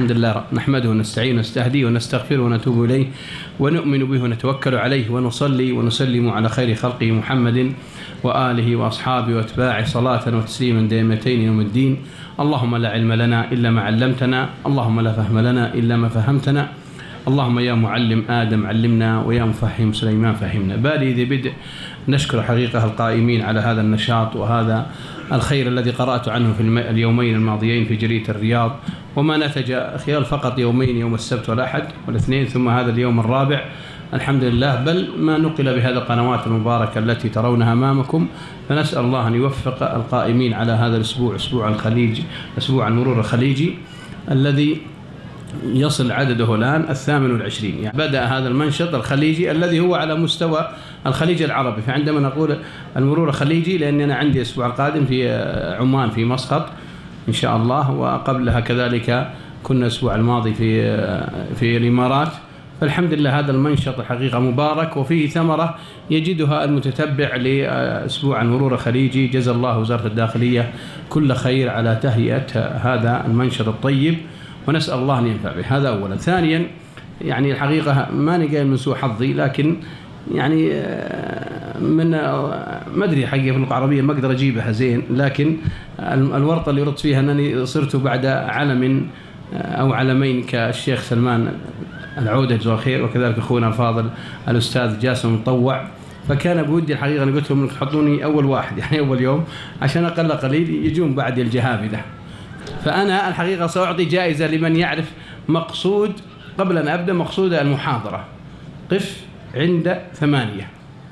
الحمد لله نحمده ونستعينه ونستهديه ونستغفره ونتوب إليه ونؤمن به ونتوكل عليه ونصلي ونسلم على خير خلقه محمد وآله وأصحابه وأتباعه صلاة وتسليما دائمتين يوم الدين. اللهم لا علم لنا إلا ما علمتنا، اللهم لا فهم لنا إلا ما فهمتنا، اللهم يا معلم آدم علمنا ويا مفهم سليمان فهمنا. بالي ذي بدء نشكر حقيقة القائمين على هذا النشاط وهذا الخير الذي قرأت عنه في اليومين الماضيين في جريدة الرياض، وما نتج خلال فقط يومين، يوم السبت والأحد والاثنين ثم هذا اليوم الرابع الحمد لله، بل ما نقل بهذه القنوات المباركة التي ترونها أمامكم. فنسأل الله أن يوفق القائمين على هذا الأسبوع، أسبوع الخليج، أسبوع المرور الخليجي الذي يصل عدده الآن 28. يعني بدأ هذا المنشط الخليجي الذي هو على مستوى الخليج العربي. فعندما نقول المرور الخليجي لأننا عندي الأسبوع القادم في عمان في مسقط إن شاء الله، وقبلها كذلك كنا الأسبوع الماضي في الإمارات. فالحمد لله هذا المنشط الحقيقة مبارك وفيه ثمرة يجدها المتتبع لأسبوع المرور الخليجي. جزا الله وزارة الداخلية كل خير على تهيئة هذا المنشط الطيب، ونسأل الله أن ينفع به. هذا أولا. ثانيا يعني الحقيقة ماني قايل من سوء حظي، لكن يعني من ما أدري حقيقة في اللغة العربية ما أقدر أجيبها زين، لكن الورطة اللي ردت فيها أنني صرت بعد علم أو علمين كالشيخ سلمان العودة جزاه خير، وكذلك أخونا الفاضل الأستاذ جاسم المطوع. فكان بودي الحقيقة أنا قلت لهم تحطوني أول واحد يعني أول يوم عشان أقل قليل يجون بعد الجهابذة. فأنا الحقيقة سأعطي جائزة لمن يعرف مقصود قبل أن أبدأ مقصود المحاضرة. قف عند 8.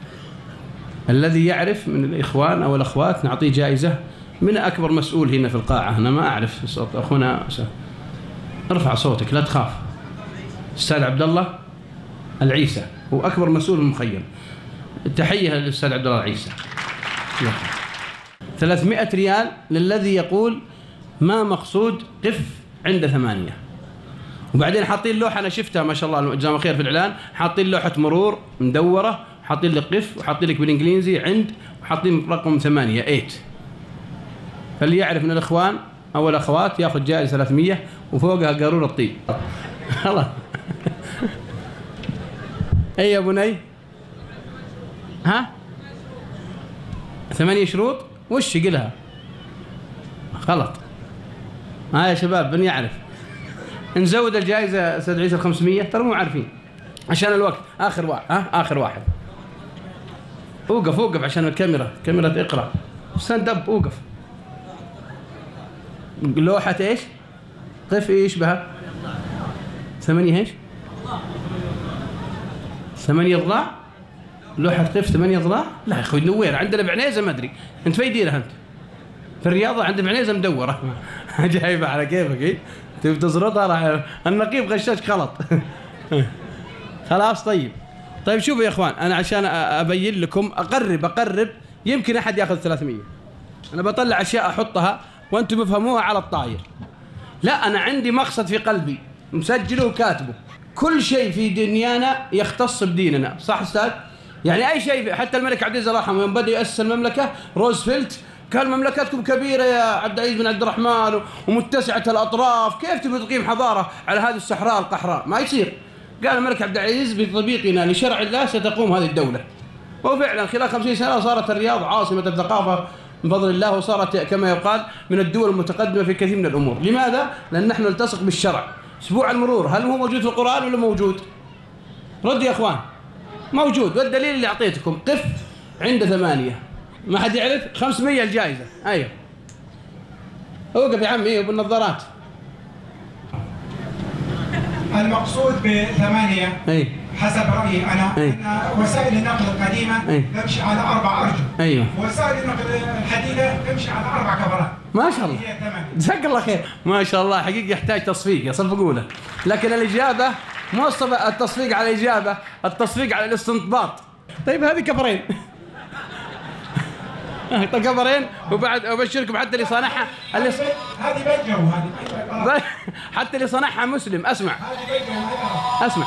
الذي يعرف من الإخوان أو الأخوات نعطيه جائزة. من أكبر مسؤول هنا في القاعة؟ أنا ما أعرف صوت أخونا، ارفع صوتك لا تخاف. أستاذ عبد الله العيسى هو أكبر مسؤول المخيم. التحية للأستاذ عبد الله العيسى. 300 ريال للذي يقول ما مقصود قف عند 8. وبعدين حاطين لوحة أنا شفتها ما شاء الله جزاهم خير في الإعلان، حاطين لوحة مرور مدورة، حاطين لك قف وحاطين لك بالإنجليزي عند، وحاطين رقم 8. فاللي يعرف من الإخوان أو الأخوات يأخذ جائزة 300 وفوقها قارورة الطيب. خلاص. أي يا بني؟ ها؟ 8 شروط؟ وش قلها؟ غلط. يا شباب من يعرف؟ نزود الجائزة أستاذ عيسى 500، ترى مو عارفين عشان الوقت. آخر واحد. آخر واحد. أوقف عشان الكاميرا، كاميرا اقرأ. ستاند اب أوقف. لوحة إيش؟ قف إيش بها؟ 8 إيش؟ 8 أضلاع؟ لوحة قف 8 أضلاع؟ لا يا أخوي نوير، عندنا بعنيزة ما أدري. أنت في ديرها أنت؟ في الرياضة عند بعنيزة مدورة. جايبة على كيفك إيه؟ تبي تزرطها راح النقيب غشاش غلط. خلاص طيب شوفوا يا إخوان، أنا عشان أبين لكم أقرب يمكن أحد يأخذ 300. أنا بطلع أشياء أحطها وأنتم بفهموها على الطاير. لا أنا عندي مقصد في قلبي مسجله وكاتبه. كل شيء في دنيانا يختص بديننا، صح أستاذ؟ يعني أي شيء، حتى الملك عبد العزيز الله يرحمه يوم بدأ يؤسس المملكة روزفلت قال مملكتكم كبيرة يا عبد العزيز بن عبد الرحمن ومتسعة الأطراف، كيف تبي تقيم حضارة على هذه الصحراء القحراء؟ ما يصير. قال الملك عبد العزيز بتطبيقنا لشرع الله ستقوم هذه الدولة. وفعلا خلال 50 سنة صارت الرياض عاصمة الثقافة بفضل الله، وصارت كما يقال من الدول المتقدمة في كثير من الأمور. لماذا؟ لأن نحن نلتصق بالشرع. أسبوع المرور هل هو موجود في القرآن ولا موجود؟ رد يا أخوان. موجود، والدليل اللي أعطيتكم قف عند 8. ما حد يعرف؟ 500 الجائزة. أيوه اوقف يا عمي بالنظارات. المقصود ب8 حسب رأيي أنا أن وسائل النقل القديمة تمشي على 4 أرجل. وسائل النقل الحديثة تمشي على 4 كفرات. ما شاء الله. جزاك الله خير. ما شاء الله حقيقة يحتاج تصفيق يا صفقوله. لكن الإجابة مو التصفيق على الإجابة، التصفيق على الاستنباط. طيب هذه كفرين. كفرين. وبعد أبشركم حتى اللي صنعها هذه بجو، هذه حتى اللي صنعها مسلم. اسمع اسمع.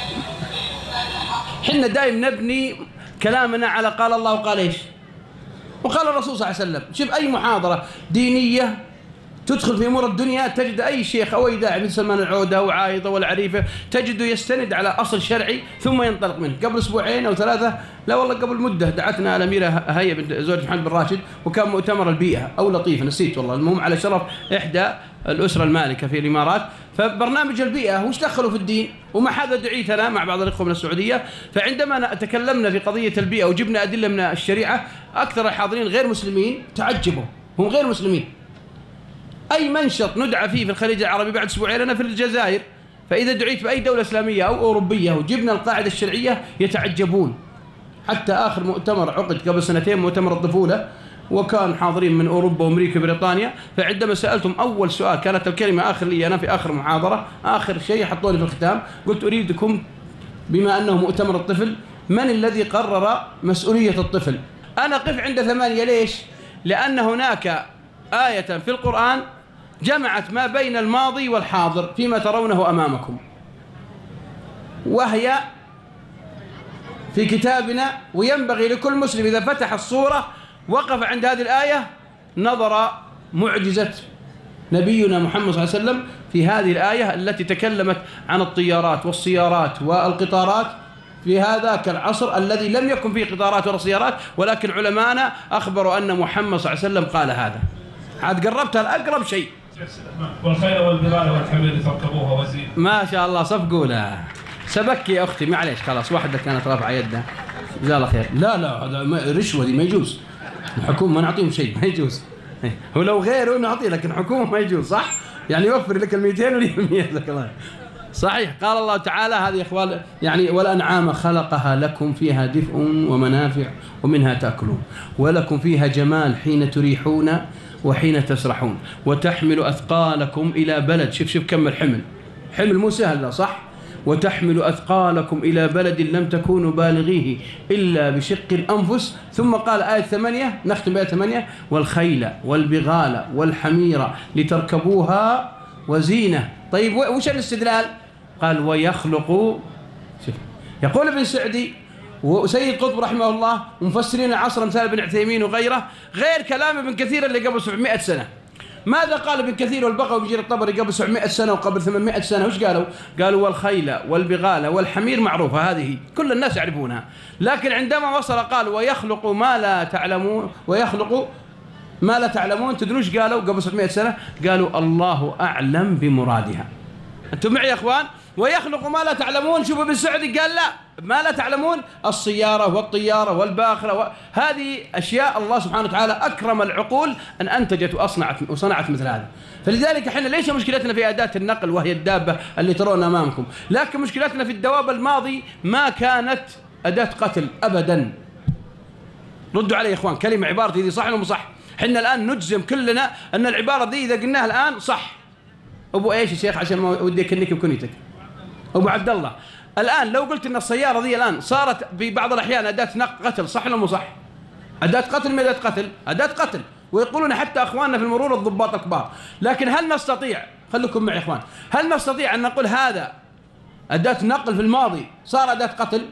حنا دائم نبني كلامنا على قال الله وقال ايش؟ وقال الرسول صلى الله عليه وسلم. شوف أي محاضرة دينية تدخل في أمور الدنيا تجد أي شيخ أو أي داعي مثل سلمان العودة أو عايضة والعريفة تجده يستند على أصل شرعي ثم ينطلق منه. قبل أسبوعين أو 3 لا والله قبل مدة دعتنا الأميرة هيا بنت زوج محمد بن راشد وكان مؤتمر البيئة أو لطيف نسيت والله، المهم على شرف إحدى الأسرة المالكة في الإمارات. فبرنامج البيئة وش دخلوا في الدين وما حدا دعيت أنا مع بعض الإخوة من السعودية. فعندما تكلمنا في قضية البيئة وجبنا أدلة من الشريعة أكثر الحاضرين غير مسلمين تعجبوا، هم غير مسلمين. أي منشط ندعى فيه في الخليج العربي بعد أسبوعين أنا في الجزائر، فإذا دعيت بأي دولة إسلامية أو أوروبية وجبنا القاعدة الشرعية يتعجبون. حتى آخر مؤتمر عقد قبل 2 مؤتمر الطفولة وكان حاضرين من أوروبا وأمريكا وبريطانيا، فعندما سألتم أول سؤال كانت الكلمة آخر لي أنا في آخر محاضرة آخر شيء حطوني في الختام قلت أريدكم بما أنه مؤتمر الطفل من الذي قرر مسؤولية الطفل؟ أنا قف عند 8 ليش؟ لأن هناك آية في القرآن جمعت ما بين الماضي والحاضر فيما ترونه أمامكم، وهي في كتابنا، وينبغي لكل مسلم إذا فتح الصورة وقف عند هذه الآية نظر معجزة نبينا محمد صلى الله عليه وسلم في هذه الآية التي تكلمت عن الطيارات والسيارات والقطارات في هذاك العصر الذي لم يكن فيه قطارات ولا سيارات، ولكن علماءنا أخبروا أن محمد صلى الله عليه وسلم قال هذا. عاد قربتها الأقرب شيء. والخيل والبغال والحمير تركبوها وزين. ما شاء الله صفقوا له. سبك يا أختي معليش خلاص، واحدة كانت رافعة يدها جزاه الله خير. لا هذا رشوة دي ما يجوز، الحكومة ما نعطيهم شيء ما يجوز. ولو غيره نعطيه لكن حكومة ما يجوز صح؟ يعني يوفر لك 200 ولي 100 لك الله. صحيح. قال الله تعالى هذه يا إخوان يعني والأنعام خلقها لكم فيها دفء ومنافع ومنها تأكلون ولكم فيها جمال حين تريحون وحين تسرحون وتحمل أثقالكم إلى بلد. شوف كم الحمل، حمل مو سهل لا صح؟ وتحمل أثقالكم إلى بلد لم تكونوا بالغيه إلا بشق الأنفس. ثم قال آية 8 نختم بآية 8 والخيل والبغال والحمير لتركبوها وزينة. طيب وش الاستدلال؟ قال ويخلق. يقول ابن سعدي وسيد قطب رحمه الله ومفسرين العصر مثال ابن عثيمين وغيره غير كلام ابن كثير اللي قبل 700 سنة. ماذا قال ابن كثير والبغوي وجرير الطبري قبل 700 سنة وقبل 800 سنة؟ وش قالوا؟ قالوا والخيل والبغال والحمير معروفة هذه كل الناس يعرفونها، لكن عندما وصل قال ويخلق ما لا تعلمون ويخلق ما لا تعلمون. تدروش قالوا قبل 700 سنة؟ قالوا الله أعلم بمرادها. أنتم معي يا أخوان؟ ويخلق ما لا تعلمون. شوفوا ابن سعدي قال لا ما لا تعلمون السيارة والطيارة والباخرة هذه أشياء الله سبحانه وتعالى أكرم العقول أن أنتجت وصنعت مثل هذا. فلذلك احنا ليس مشكلتنا في أداة النقل وهي الدابة اللي ترون أمامكم، لكن مشكلتنا في الدواب الماضي ما كانت أداة قتل أبدا. ردوا علي يا إخوان كلمة عبارتي دي صح ولا مو صح؟ احنا الآن نجزم كلنا أن العبارة دي إذا قلناها الآن صح. أبو إيش يا شيخ عشان ما ودي أكنك بكنيتك أبو عبد الله، الآن لو قلت أن السيارة دي الآن صارت ببعض الأحيان أداة قتل صح ولا مو صح؟ أداة قتل ما أداة قتل؟ أداة قتل. ويقولون حتى أخواننا في المرور الضباط الكبار. لكن هل نستطيع خليكم معي يا إخوان هل نستطيع أن نقول هذا أداة نقل في الماضي صار أداة قتل؟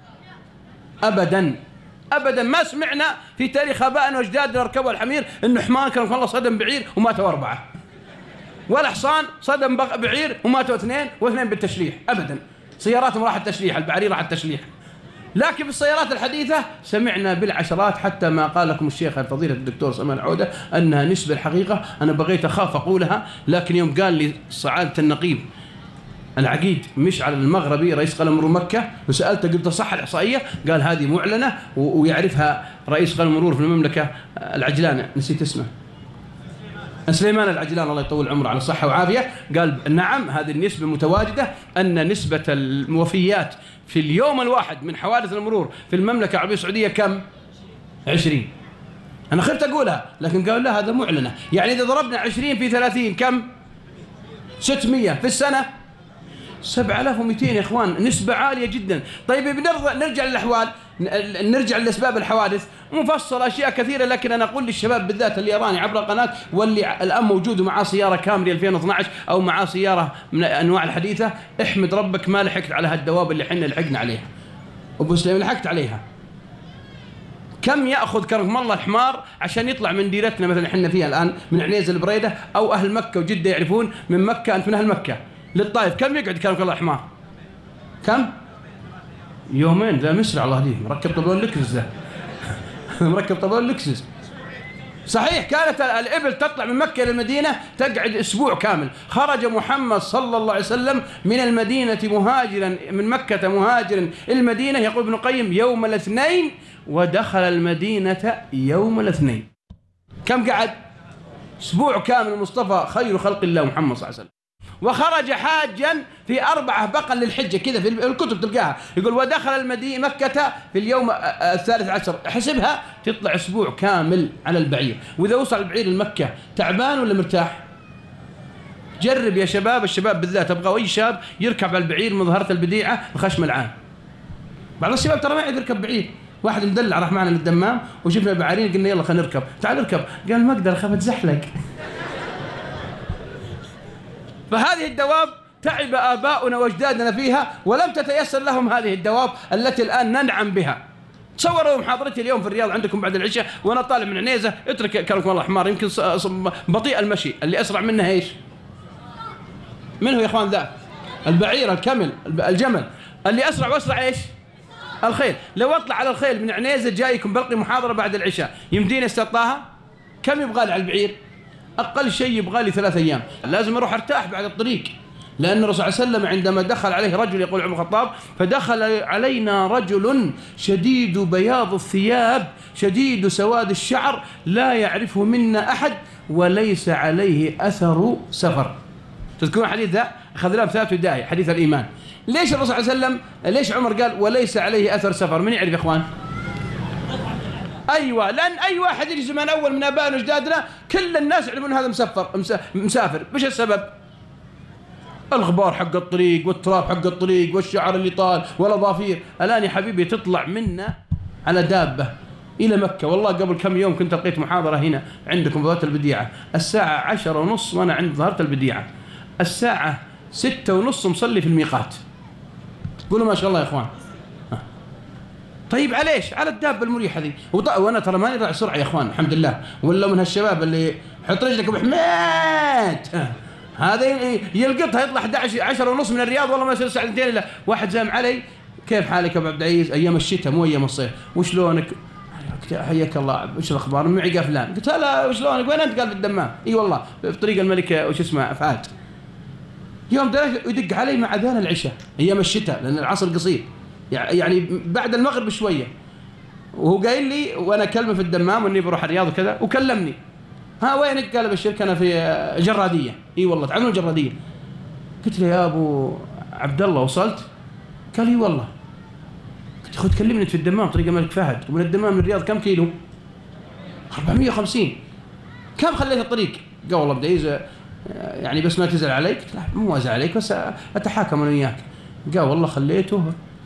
أبدا أبدا. ما سمعنا في تاريخ آبائنا وأجدادنا ركبوا الحمير إنه حمار كان والله صدم بعير وماتوا 4 ولا حصان صدم بعير وماتوا 2 و2 بالتشريح أبدا. سياراتهم راحت تشريح، البعرير راحت تشريح. لكن في السيارات الحديثة سمعنا بالعشرات حتى ما قال لكم الشيخ الفضيلة الدكتور سلمان العودة أنها نسبة الحقيقة أنا بغيت أخاف أقولها، لكن يوم قال لي سعادة النقيب العقيد مشعل المغربي رئيس قلم مرور مكة وسألته قلت صح الإحصائية؟ قال هذه معلنة ويعرفها رئيس قلم مرور في المملكة العجلان نسيت اسمه سليمان العجلان الله يطول عمره على الصحة وعافية. قال نعم هذه النسبة متواجدة أن نسبة الوفيات في اليوم الواحد من حوادث المرور في المملكة العربية السعودية كم؟ 20. أنا خفت أقولها لكن قال لا هذا معلنة. يعني إذا ضربنا 20 في 30 كم؟ 600 في السنة 7200 يا إخوان، نسبة عالية جدا. طيب نرجع للأحوال، نرجع لأسباب الحوادث مفصل أشياء كثيرة، لكن أنا أقول للشباب بالذات اللي يراني عبر القناة واللي الآن موجود معاه سيارة كامري 2012 أو معاه سيارة من أنواع الحديثة، احمد ربك ما لحقت على هالدواب اللي حنا لحقنا عليها. أبو سليم لحقت عليها كم يأخذ كرم الله الحمار عشان يطلع من ديرتنا مثلا احنا فيها الآن من عنيزة البريدة أو أهل مكة وجدة يعرفون من مكة، أنت من أهل مكة للطائف كم يقعد كرم الله الحمار؟ كم؟ يومين. ذا مسرع الله يهديه، مركب طبلون لكسس ذا مركب طبلون لكسس. صحيح كانت الإبل تطلع من مكة إلى المدينة تقعد أسبوع كامل. خرج محمد صلى الله عليه وسلم من المدينة مهاجرا، من مكة مهاجرا إلى المدينة، يقول ابن القيم يوم الاثنين، ودخل المدينة يوم الاثنين. كم قعد؟ أسبوع كامل. المصطفى خير خلق الله محمد صلى الله عليه وسلم. وخرج حاجا في 4 بقا للحجة، كذا في الكتب تلقاها يقول ودخل المدينة مكة في اليوم 13. حسبها تطلع أسبوع كامل على البعير. وإذا وصل البعير لمكة تعبان ولا مرتاح؟ جرب يا شباب، الشباب بالذات أبغى أي شاب يركب على البعير من ظهرة البديعة بخشم العام. بعض الشباب ترى ما يعرف يركب بعير. واحد مدلع راح معنا للدمام وشفنا بعارين قلنا يلا خلينا نركب، تعال نركب، قال ما أقدر أخاف أتزحلق. فهذه الدواب تعب آباؤنا وأجدادنا فيها ولم تتيسر لهم هذه الدواب التي الآن ننعم بها. تصوروا محاضرتي اليوم في الرياض عندكم بعد العشاء وأنا طالع من عنيزة، اترك كرمكم الله حمار، يمكن بطيء المشي، اللي أسرع منها إيش؟ من هو يا إخوان ذا؟ البعير، الكمل، الجمل. اللي أسرع وأسرع إيش؟ الخيل. لو أطلع على الخيل من عنيزة جايكم بلقي محاضرة بعد العشاء، يمديني استطاعها؟ كم يبغى لي على البعير؟ أقل شيء يبغى لي 3 أيام. لازم أروح أرتاح بعد الطريق، لأن الرسول صلى الله عليه وسلم عندما دخل عليه رجل، يقول عمر الخطاب، فدخل علينا رجل شديد بياض الثياب شديد سواد الشعر لا يعرفه منا أحد وليس عليه أثر سفر. تذكرون الحديث ذا؟ أخذناه بثلاث بداية، حديث الإيمان. ليش الرسول صلى الله عليه وسلم، ليش عمر قال وليس عليه أثر سفر؟ من يعرف يا إخوان؟ أيوة، لأن أي واحد يجي زمان أول من آبائنا وأجدادنا كل الناس يعلمون هذا مسافر. وش السبب؟ الغبار حق الطريق والتراب حق الطريق والشعر اللي طال والأظافير. الآن يا حبيبي تطلع منا على دابة إلى مكة. والله قبل كم يوم كنت لقيت محاضرة هنا عندكم ظهرة البديعة، الساعة 10:30 وأنا عند ظهرة البديعة، الساعة 6:30 مصلي في الميقات. قولوا ما شاء الله يا إخوان. طيب عليش؟ على الدابة المريحة ذي. وأنا ترى ماني راعي سرعة يا إخوان الحمد لله، ولا من هالشباب اللي حط رجلك أبو حماد هذا يلقطها يطلع 11:30 من الرياض، والله ما يصير ساعتين إلا واحد زام علي، كيف حالك يا أبو عبد العزيز؟ أيام الشتاء مو أيام الصيف، وشلونك؟ حياك الله، وش الأخبار؟ معي فلان. قلت لا وشلونك؟ وين أنت؟ قال في الدمام. إي والله في طريق الملك وش اسمه فهد. يوم يدق علي مع أذان العشاء أيام الشتاء لأن العصر قصير، يعني بعد المغرب بشوية، وهو قايل لي وأنا أكلمه في الدمام وإني بروح الرياض وكذا، وكلمني ها وينك؟ قال بالشركة أنا في جرادية. إي والله تعالوا الجرادية. قلت له يا أبو عبد الله وصلت؟ قال لي والله. قلت خذ كلمني في الدمام طريق الملك فهد، ومن الدمام للرياض كم كيلو؟ 450. كم خليت الطريق؟ قال والله بدي يعني بس ما تزعل عليك. قلت لا مو أزعل عليك بس أتحاكم أنا وياك. قال والله خليته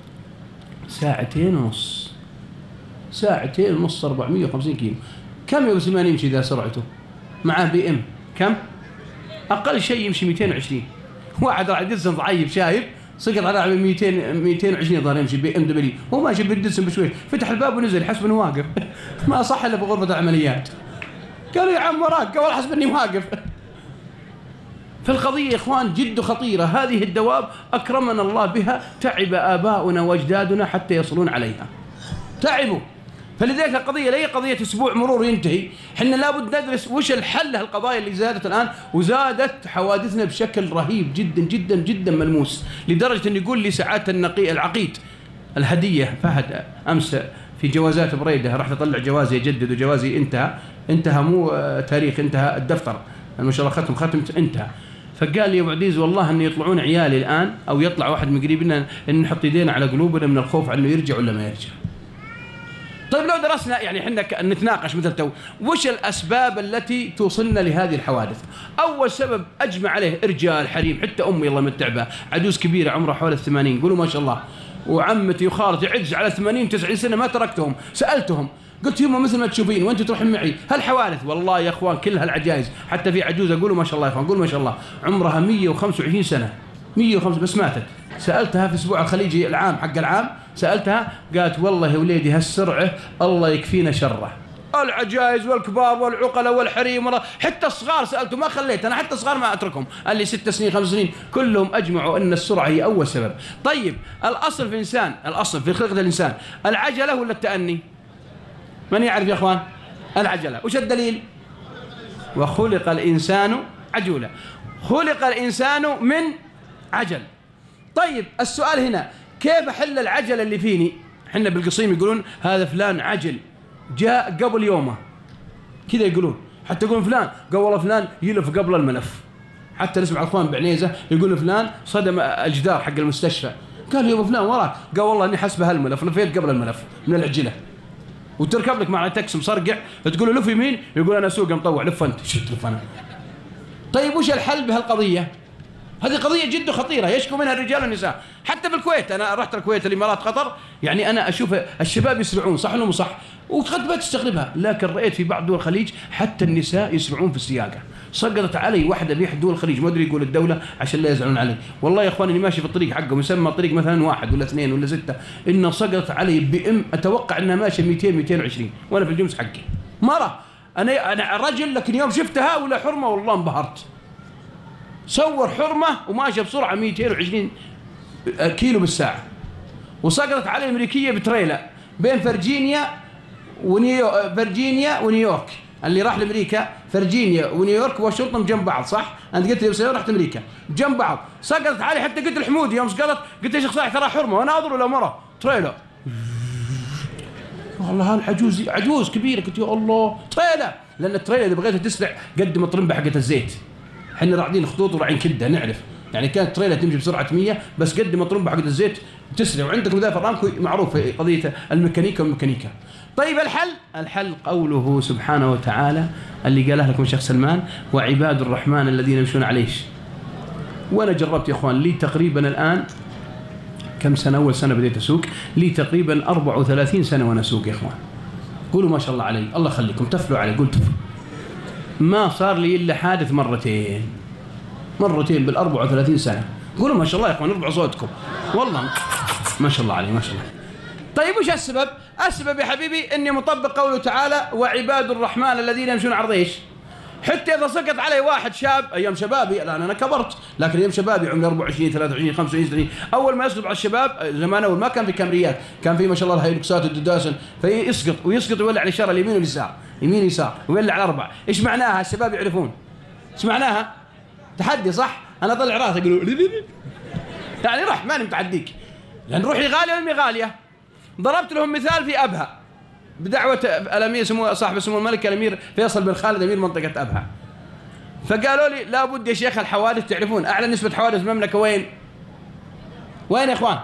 2.5 ساعة 450 كيلو. كم يا سليمان يمشي ذا سرعته؟ معاه BM كم؟ أقل شيء يمشي 220. واحد راح يدزن ضعيف شايب سقط على 220 ظهر يمشي BMW، هو ماشي بالدزن بشوي، فتح الباب ونزل يحسب انه واقف. ما صح الا بغرفة العمليات. قالوا يا عم وراك، قال حسب اني واقف. فالقضية يا إخوان جد خطيرة. هذه الدواب أكرمنا الله بها، تعب آباؤنا وأجدادنا حتى يصلون عليها، تعبوا. فلذلك القضية لي قضية أسبوع مرور ينتهي، حنا لابد ندرس وش الحل هالقضايا اللي زادت الآن، وزادت حوادثنا بشكل رهيب جدا جدا جدا ملموس، لدرجة أن يقول لي ساعات العقيد الهدية فهد أمس في جوازات بريدة، رحت أطلع جوازي أجدد وجوازي انتهى مو تاريخ، انتهى الدفتر ما شاء الله ختمت انتهى. فقال لي يا ابو عزيز والله ان يطلعون عيالي الان او يطلع واحد من قريبنا ان نحط يدينا على قلوبنا من الخوف انه يرجع ولا ما يرجع. طيب لو درسنا يعني احنا نتناقش مثل تو وش الاسباب التي توصلنا لهذه الحوادث؟ اول سبب اجمع عليه رجال حريم، حتى امي الله متعبه عجوز كبيره عمرها حوالي 80 قولوا ما شاء الله، وعمتي وخالتي عجز على 80 90 سنه ما تركتهم، سالتهم قلت يما مثل ما تشوفين وانت تروحين معي هالحوادث، والله يا اخوان كلها العجائز، حتى في عجوزه قولوا ما شاء الله يا اخوان قولوا ما شاء الله عمرها 125 سنه 105 بس ماتت. سألتها في أسبوع الخليجي العام حق العام، سألتها قالت والله يا وليدي هالسرعة الله يكفينا شره، العجائز والكبار والعقلاء والحريم حتى الصغار سألته ما خليت أنا، حتى الصغار ما أتركهم، قال لي 6 سنين 5 سنين كلهم أجمعوا أن السرعة هي أول سبب. طيب الأصل في الإنسان، الأصل في خلقة الإنسان العجلة ولا التأني؟ من يعرف يا أخوان؟ العجلة. وش الدليل؟ وخلق الإنسان عجولا، خلق الإنسان من عجل. طيب السؤال هنا كيف أحل العجلة اللي فيني؟ حنا بالقصيم يقولون هذا فلان عجل جاء قبل يومه كذا يقولون، حتى يقولون فلان قال والله فلان يلف قبل الملف، حتى نسمع اخوان بعنيزه يقولون فلان صدم الجدار حق المستشفى، قال يا ابو فلان وراك، قال والله اني حسبه هالملف لفيت قبل الملف من العجله. وتركب لك مع تاكسي مصرقع تقول له لف يمين يقول انا اسوق مطوع، لف انت شفت لف انا. طيب وش الحل بهالقضيه؟ هذه قضية جدا خطيرة يشكو منها الرجال والنساء. حتى بالكويت، أنا رحت الكويت الإمارات قطر، يعني أنا أشوف الشباب يسرعون صح ولا مو صح؟ وقد ما تستغربها، لكن رأيت في بعض دول الخليج حتى النساء يسرعون في السياقة. سقطت علي واحدة في دول الخليج، ما أدري يقول الدولة عشان لا يزعلون علي، والله يا إخواني ماشي في الطريق حقهم يسمى طريق مثلا 1 ولا 2 ولا 6، إنه سقطت علي أتوقع إنها ماشية 200 220 وأنا في الجمس حقي مرة. أنا رجل لكن يوم شفتها ولا حرمة والله انبهرت. صور حرمة وماشية بسرعة 220 كيلو بالساعة، وسقطت على الأمريكية بتريلا بين فيرجينيا ونيويورك. اللي راح لأمريكا فيرجينيا ونيويورك واشنطن جنب بعض صح؟ أنت قلت لي بس رحت أمريكا جنب بعض، سقطت علي حتى قلت الحمودي يوم سقطت قلت يا شيخ صالح ترى حرمة، وأنا أنظر ولا مرة تريلا والله هالعجوز عجوز كبيرة، قلت يا الله تريلا، لأن التريلا إذا بغيتها تسرع قد ما طرمبة حقت الزيت، احنا راعدين خطوط وراعين كده نعرف، يعني كانت تريلا تمشي بسرعه 100 بس قد ما طرمبه حق الزيت تسرع، وعندك مدافع رامكو معروف في قضيه الميكانيكا والميكانيكا. طيب الحل قوله سبحانه وتعالى اللي قاله لكم الشيخ سلمان وعباد الرحمن الذين يمشون عليه. وانا جربت يا اخوان لي تقريبا الان كم سنه، اول سنه بديت اسوق لي تقريبا 34 سنه وانا اسوق يا اخوان. قولوا ما شاء الله علي، الله يخليكم تفلوا علي، قلت ما صار لي إلا حادث مرتين بال 34 سنة. قولوا ما شاء الله يا أخوان ارفعوا صوتكم والله ما شاء الله عليه ما شاء الله. طيب وش السبب؟ السبب يا حبيبي إني مطبق قوله تعالى وعباد الرحمن الذين يمشون على الأرض. حتى إذا سقط علي واحد شاب أيام شبابي، الآن أنا كبرت لكن أيام شبابي عمري 24 23 25 أول ما يسقط على الشباب زمان أول ما كان في كامريات، كان في ما شاء الله الهيلوكسات والدوداسن، فيسقط ويولع على الإشارة اليمين واليسار يمين يسار ويولع على 4. إيش معناها؟ الشباب يعرفون إيش معناها؟ تحدي صح؟ أنا طلع راسي يقولوا يعني رح ماني متعديك لأن روحي غالية وأمي غالية. ضربت لهم مثال في أبها بدعوة الأمير سمو صاحب سمو الملك الأمير فيصل بن خالد أمير منطقة أبها، فقالوا لي لابد يا شيخ الحوادث تعرفون أعلى نسبة حوادث المملكة وين يا إخوان؟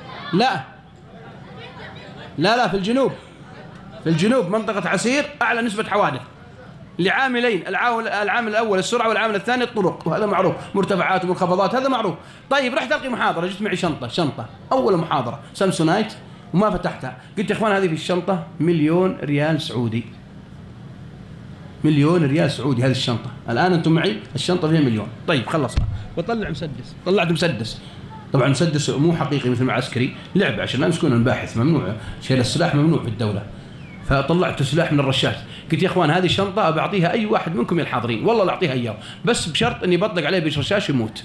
لا في الجنوب منطقة عسير أعلى نسبة حوادث لعاملين، العامل الأول السرعة والعامل الثاني الطرق، وهذا معروف، مرتفعات ومنخفضات هذا معروف. طيب رحت ألقي محاضرة، جبت معي شنطة أول محاضرة سامسونايت وما فتحتها، قلت يا إخوان هذه في الشنطة 1,000,000 ريال سعودي، 1,000,000 ريال سعودي هذه الشنطة، الآن أنتم معي الشنطة فيها 1,000,000. طيب خلصنا وطلع مسدس، طلعت مسدس، طبعا مسدس مو حقيقي مثل العسكري، لعبة عشان لا نسكن الباحث ممنوع، شيل السلاح ممنوع في الدولة. فطلعت سلاح من الرشاش، قلت يا اخوان هذه الشنطه بعطيها اي واحد منكم يا الحاضرين والله لا اعطيها اياه، بس بشرط اني بطلق عليه برشاش يموت.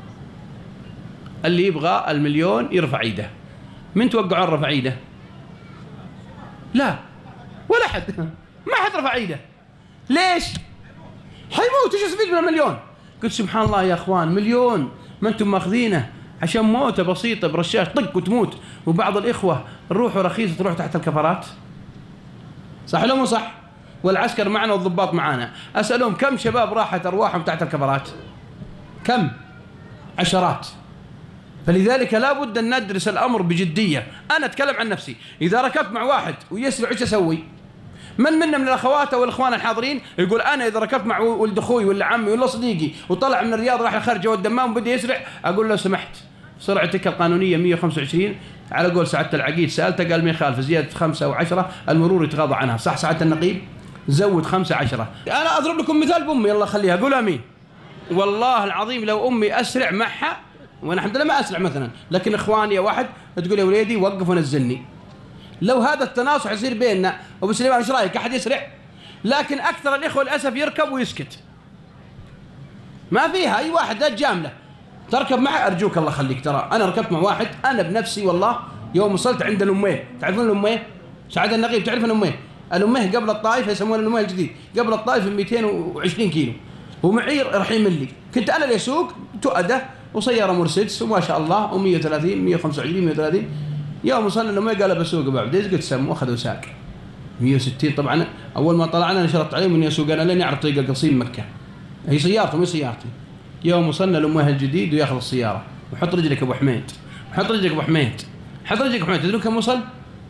اللي يبغى 1,000,000 يرفع ايده. من توقعون رفع ايده؟ لا ولا حد، ما حد رفع ايده. ليش؟ حيموت، ايش يستفيد من 1,000,000؟ قلت سبحان الله يا اخوان 1,000,000 ما انتم ماخذينه عشان موته بسيطه برشاش طق وتموت. وبعض الاخوه الروح رخيصه تروح تحت الكفرات، صح ولا مو صح؟ والعسكر معنا والضباط معنا، أسألهم كم شباب راحت أرواحهم تحت الكفرات؟ كم؟ عشرات. فلذلك لا بد أن ندرس الأمر بجدية. أنا أتكلم عن نفسي، إذا ركبت مع واحد ويسرع إيش أسوي؟ من منا من الأخوات والإخوان الحاضرين يقول أنا إذا ركبت مع ولد أخوي ولا عمي ولا صديقي وطلع من الرياض راح الخرجة والدمام وبدأ يسرع، أقول له سمحت سرعتك القانونية 125 على قول سعادة العقيد، سألته قال ما يخالف زيادة 5 أو 10 المرور يتغاضى عنها، صح سعادة النقيب؟ زود 5 10. أنا أضرب لكم مثال بأمي الله خليها، قول آمين. والله العظيم لو أمي أسرع معها وانا الحمد لله ما اسرع مثلا، لكن اخواني يا واحد تقول يا وليدي وقف ونزلني. لو هذا التناصح يصير بيننا ابو سليمان ايش رايك؟ احد يسرع؟ لكن اكثر الاخوه للاسف يركب ويسكت، ما فيها اي واحد لا تجامله تركب معه. ارجوك الله يخليك، ترى انا ركبت مع واحد انا بنفسي والله يوم وصلت عند الاميه، تعرفون الاميه؟ سعد النقيب تعرف الاميه؟ الاميه قبل الطائف يسمونها الاميه الجديد، قبل الطائف ب 220 كيلو، ومعير رحيم لي، كنت انا اللي اسوق تؤده وسياره مرسيدس وما شاء الله و130 125 130. يوم وصلنا الاميه قال بسوق ابو عبد العزيز، قلت سم واخذ وساق 160. طبعا اول ما طلعنا انا شرطت عليهم اني اسوق انا لين يعرف طريق القصيم مكه، هي سيارته مو سيارتي. يوم وصلنا الاميه الجديد وياخذ السياره، وحط رجلك ابو حميد، حط رجلك ابو حميد، حط رجلك ابو حميد. تدرون كم وصل؟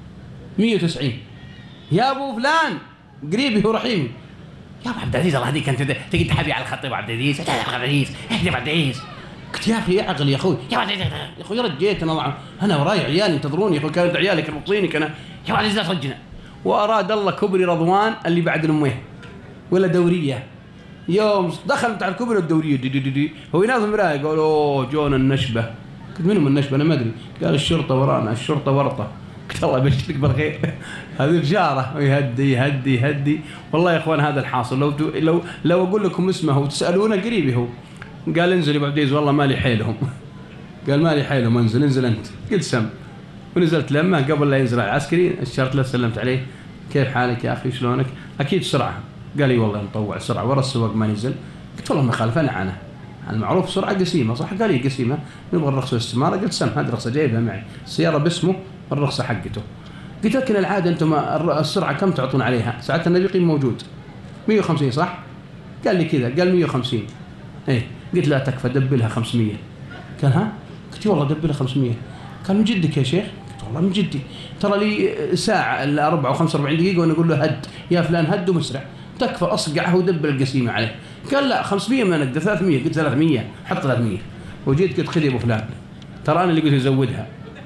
190. يا ابو فلان قريبي ورحيمي، يا ابو عبد العزيز الله يهديك انت تقعد تحبي على الخط يا ابو عبد العزيز، يا ابو عبد العزيز اهدي ابو عبد العزيز. قلت يا اخي اعقل يا اخوي، يا ابو عبد العزيز يا اخوي رجيت انا وراي عيالي ينتظروني يا اخوي، كانت عيالك ربطينك انا، يا ابو عبد العزيز لا ترجنا. واراد الله كبري رضوان اللي بعد الاميه ولا دوريه، يوم دخلت على الكبري الدوريه دي دي دي دي. هو يناظر مرايه يقول اوه جونا النشبه. قلت منهم النشبه؟ انا ما ادري. قال الشرطه ورانا، الشرطه ورطه. قلت الله يبشرك بالخير هذه بشاره. ويهدي يهدي يهدي. والله يا اخوان هذا الحاصل. لو اقول لكم اسمه وتسالونه قريبي هو. قال انزل يا ابو عبد العزيز والله مالي حيلهم. قال مالي حيلهم، انزل انت. قلت سم. ونزلت لما قبل لا ينزل العسكري اشرت له سلمت عليه، كيف حالك يا اخي شلونك؟ اكيد سرعه. قال لي والله مطوع سرعه ورا السواق ما نزل. قلت والله ما خالف انا المعروف سرعه قسيمه صح؟ قال لي قسيمه نبغى الرخصه والاستماره. قلت سم هذه الرخصه جايبها معي، السياره باسمه الرخصه حقته. قلت لكن العاده انتم السرعه كم تعطون عليها؟ ساعه النبي قيم موجود 150 صح؟ قال لي كذا، قال 150. ايه قلت لا تكفى دبلها 500. قال ها؟ قلت والله دبلها 500. قال من جدك يا شيخ؟ قلت والله من جدي، ترى لي ساعه الا 4 و45 دقيقه وانا اقول له هد يا فلان هد ومسرع، تكفى اصقعه ودبل القسيمه عليه. قال لا 500 ما نقدر 300. قلت 300 حط 300. وجيت قلت خذ يا ابو فلان ترى انا اللي قلت ازودها.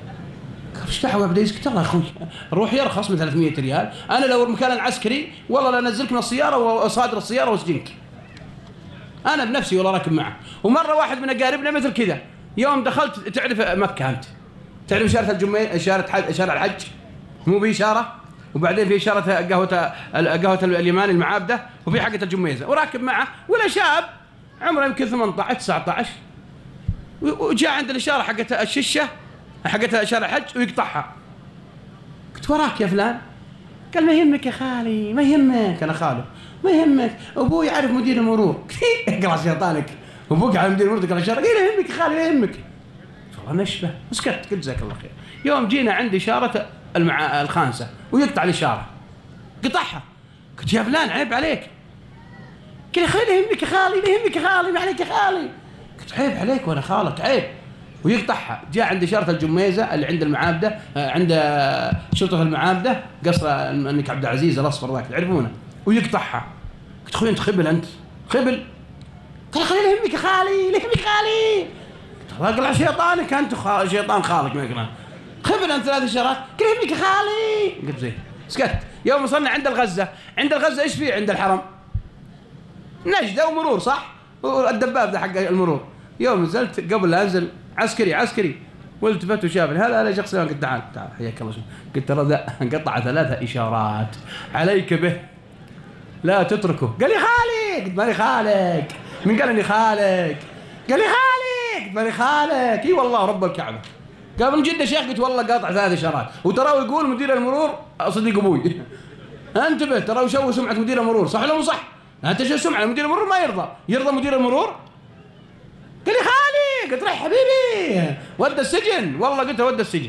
قال ايش دعوه يا عبد العزيز؟ قلت الله يا اخوي روح يرخص من 300 ريال، انا لو مكان العسكري والله لا انزلك من السياره وصادر السياره واسجنك. انا بنفسي والله راكب معه. ومره واحد من اقاربنا مثل كذا، يوم دخلت تعرف مكه انت تعرف اشاره الجمعه، اشاره الحج مو باشاره، وبعدين في اشاره قهوه اليمان المعابده، وفي حقه الجميزه، وراكب معه ولا شاب عمره يمكن 18 19، وجاء عند الاشاره حقه الششه حقه اشاره الحج ويقطعها. قلت وراك يا فلان؟ قال ما يهمك يا خالي ما يهمك، انا خاله ما يهمك، ابوي يعرف مدير المرور. اقرا شيطانك، ابوك على مدير المرور تقرا اشاره؟ قال لا يهمك يا خالي لا يهمك. والله نشبه اسكت. قلت جزاك الله خير. يوم جينا عند اشاره الخامسه ويقطع الاشاره قطعها. قلت يا فلان عيب عليك. قال يا خالي لا يهمك يا خالي لا يهمك يا خالي ما عليك يا خالي. قلت عيب عليك وانا خالك عيب. ويقطعها. جاء عند اشاره الجميزه اللي عند المعابده، عند شرطه المعابده قصر الملك عبد العزيز الاصفر ذاك تعرفونه، ويقطعها. قلت اخوي انت خبل انت خبل. قال خلي لا يهمك يا خالي لا يهمك خالي. قلت اقلع شيطانك انت شيطان خالك ما يقرا خبل انت 3 اشارات. قال يهمك يا خالي. قلت زين سكت. يوم وصلنا عند الغزه ايش في عند الحرم؟ نجده ومرور صح؟ والدباب ذا حق المرور. يوم نزلت قبل لا انزل عسكري والتفت وشاف هذا شخص. قلت تعال حياك الله. قلت ترى ذا انقطع 3 اشارات عليك به لا تتركه. قال لي خالك. قلت ماني خالك. من قال اني خالك؟ قال لي خالك. قلت ماني خالك. اي والله رب الكعبه. قال من جده شيخ؟ قلت والله قاطع 3 اشارات وترى يقول مدير المرور صديق ابوي. انتبه ترى وشوه سمعه مدير المرور صح ولا مو صح؟ انت شو سمعه مدير المرور ما يرضى مدير المرور. قال لي خالي. قلت رايح حبيبي ودى السجن. والله قلت ودى السجن.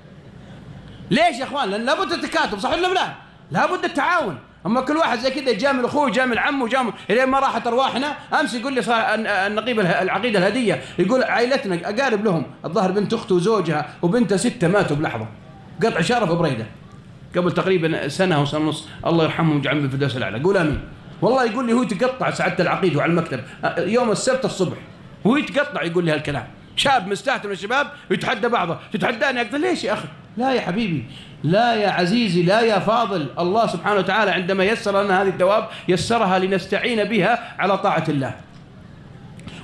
ليش يا اخوان؟ لان لابد التكاتف صح ولا لا؟ لابد التعاون. اما كل واحد زي كذا يجامل اخوه يجامل عمه يجامل الين ما راحت ارواحنا. امس يقول لي صار النقيب العقيده الهديه يقول عائلتنا اقارب لهم الظاهر بنت اخته وزوجها وبنتها 6 ماتوا بلحظه قطع اشاره في بريده قبل تقريبا سنه وسنه ونص. الله يرحمهم ويجعلهم في الفردوس الاعلى. قول امين. والله يقول لي هو يتقطع سعاده العقيد وعلى المكتب يوم السبت الصبح هو يتقطع يقول لي هالكلام. شاب مستهتر من الشباب يتحدى بعضه. تتحداني؟ اقول ليش يا اخي؟ لا يا حبيبي لا يا عزيزي لا يا فاضل. الله سبحانه وتعالى عندما يسر لنا هذه الدواب يسرها لنستعين بها على طاعة الله.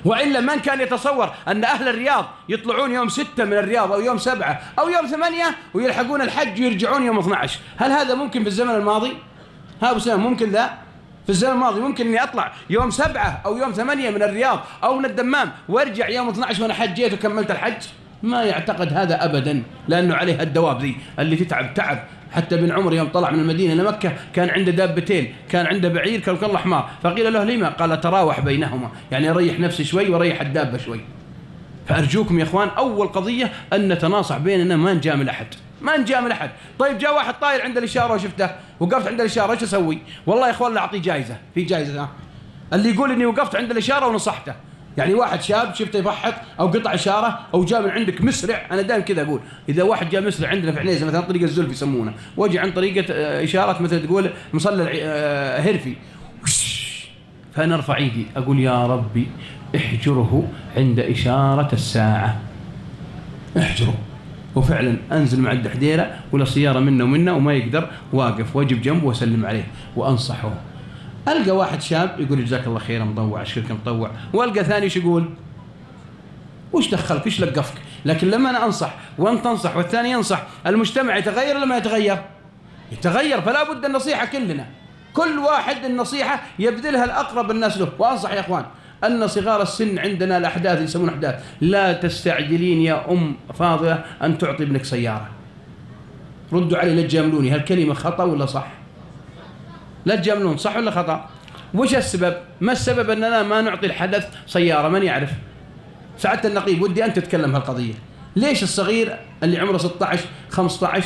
وإلا من كان يتصور أن أهل الرياض يطلعون يوم 6 من الرياض أو يوم 7 أو يوم 8 ويلحقون الحج ويرجعون يوم 12؟ هل هذا ممكن في الزمن الماضي؟ ها أبو سلام ممكن ذا؟ في الزمن الماضي ممكن أني أطلع يوم 7 أو يوم 8 من الرياض أو من الدمام وارجع يوم 12 وأنا حجيت وكملت الحج؟ ما يعتقد هذا أبدا، لأنه عليه الدواب ذي اللي تتعب تعب. حتى ابن عمر يوم طلع من المدينة إلى مكة كان عنده دابتين، كان عنده بعير كان كله حمار، فقيل له لما؟ قال تراوح بينهما، يعني أريح نفسي شوي وأريح الدابة شوي. فأرجوكم يا إخوان أول قضية أن نتناصح بيننا، ما نجامل أحد، ما نجامل أحد. طيب جاء واحد طاير عند الإشارة وشفته وقفت عند الإشارة، إيش أسوي؟ والله يا إخوان لا أعطيه جائزة، في جائزة اللي يقول إني وقفت عند الإشارة ونصحته. يعني واحد شاب شفته يضحك أو قطع إشارة أو جاء من عندك مسرع، أنا دائما كذا أقول إذا واحد جاء مسرع عندنا في عنيزة مثلا طريقة الزلف يسمونه، وجي عن طريقة إشارة مثلا تقول مصلى هرفي، فنرفع إيدي أقول يا ربي احجره عند إشارة الساعة، احجره. وفعلا أنزل مع الدحديرة ولا سيارة منا وما يقدر، واقف واجب جنبه وأسلم عليه وأنصحه. ألقى واحد شاب يقول جزاك الله خير مطوع أشكرك مطوع، وألقى ثاني ايش يقول؟ وش دخلك؟ ايش لقفك؟ لكن لما أنا أنصح وأنت تنصح والثاني ينصح، المجتمع يتغير ولا ما يتغير؟ يتغير. فلا بد النصيحة كلنا، كل واحد النصيحة يبذلها الأقرب الناس له. وأنصح يا إخوان أن صغار السن عندنا الأحداث يسمون أحداث، لا تستعجلين يا أم فاضلة أن تعطي ابنك سيارة. ردوا علي لا تجاملوني، هالكلمة خطأ ولا صح؟ لا تجاملون، صح ولا خطأ؟ وش السبب؟ ما السبب أننا ما نعطي الحدث سيارة؟ من يعرف؟ سعادة النقيب ودي أنت تتكلم هالقضية. ليش الصغير اللي عمره 16 15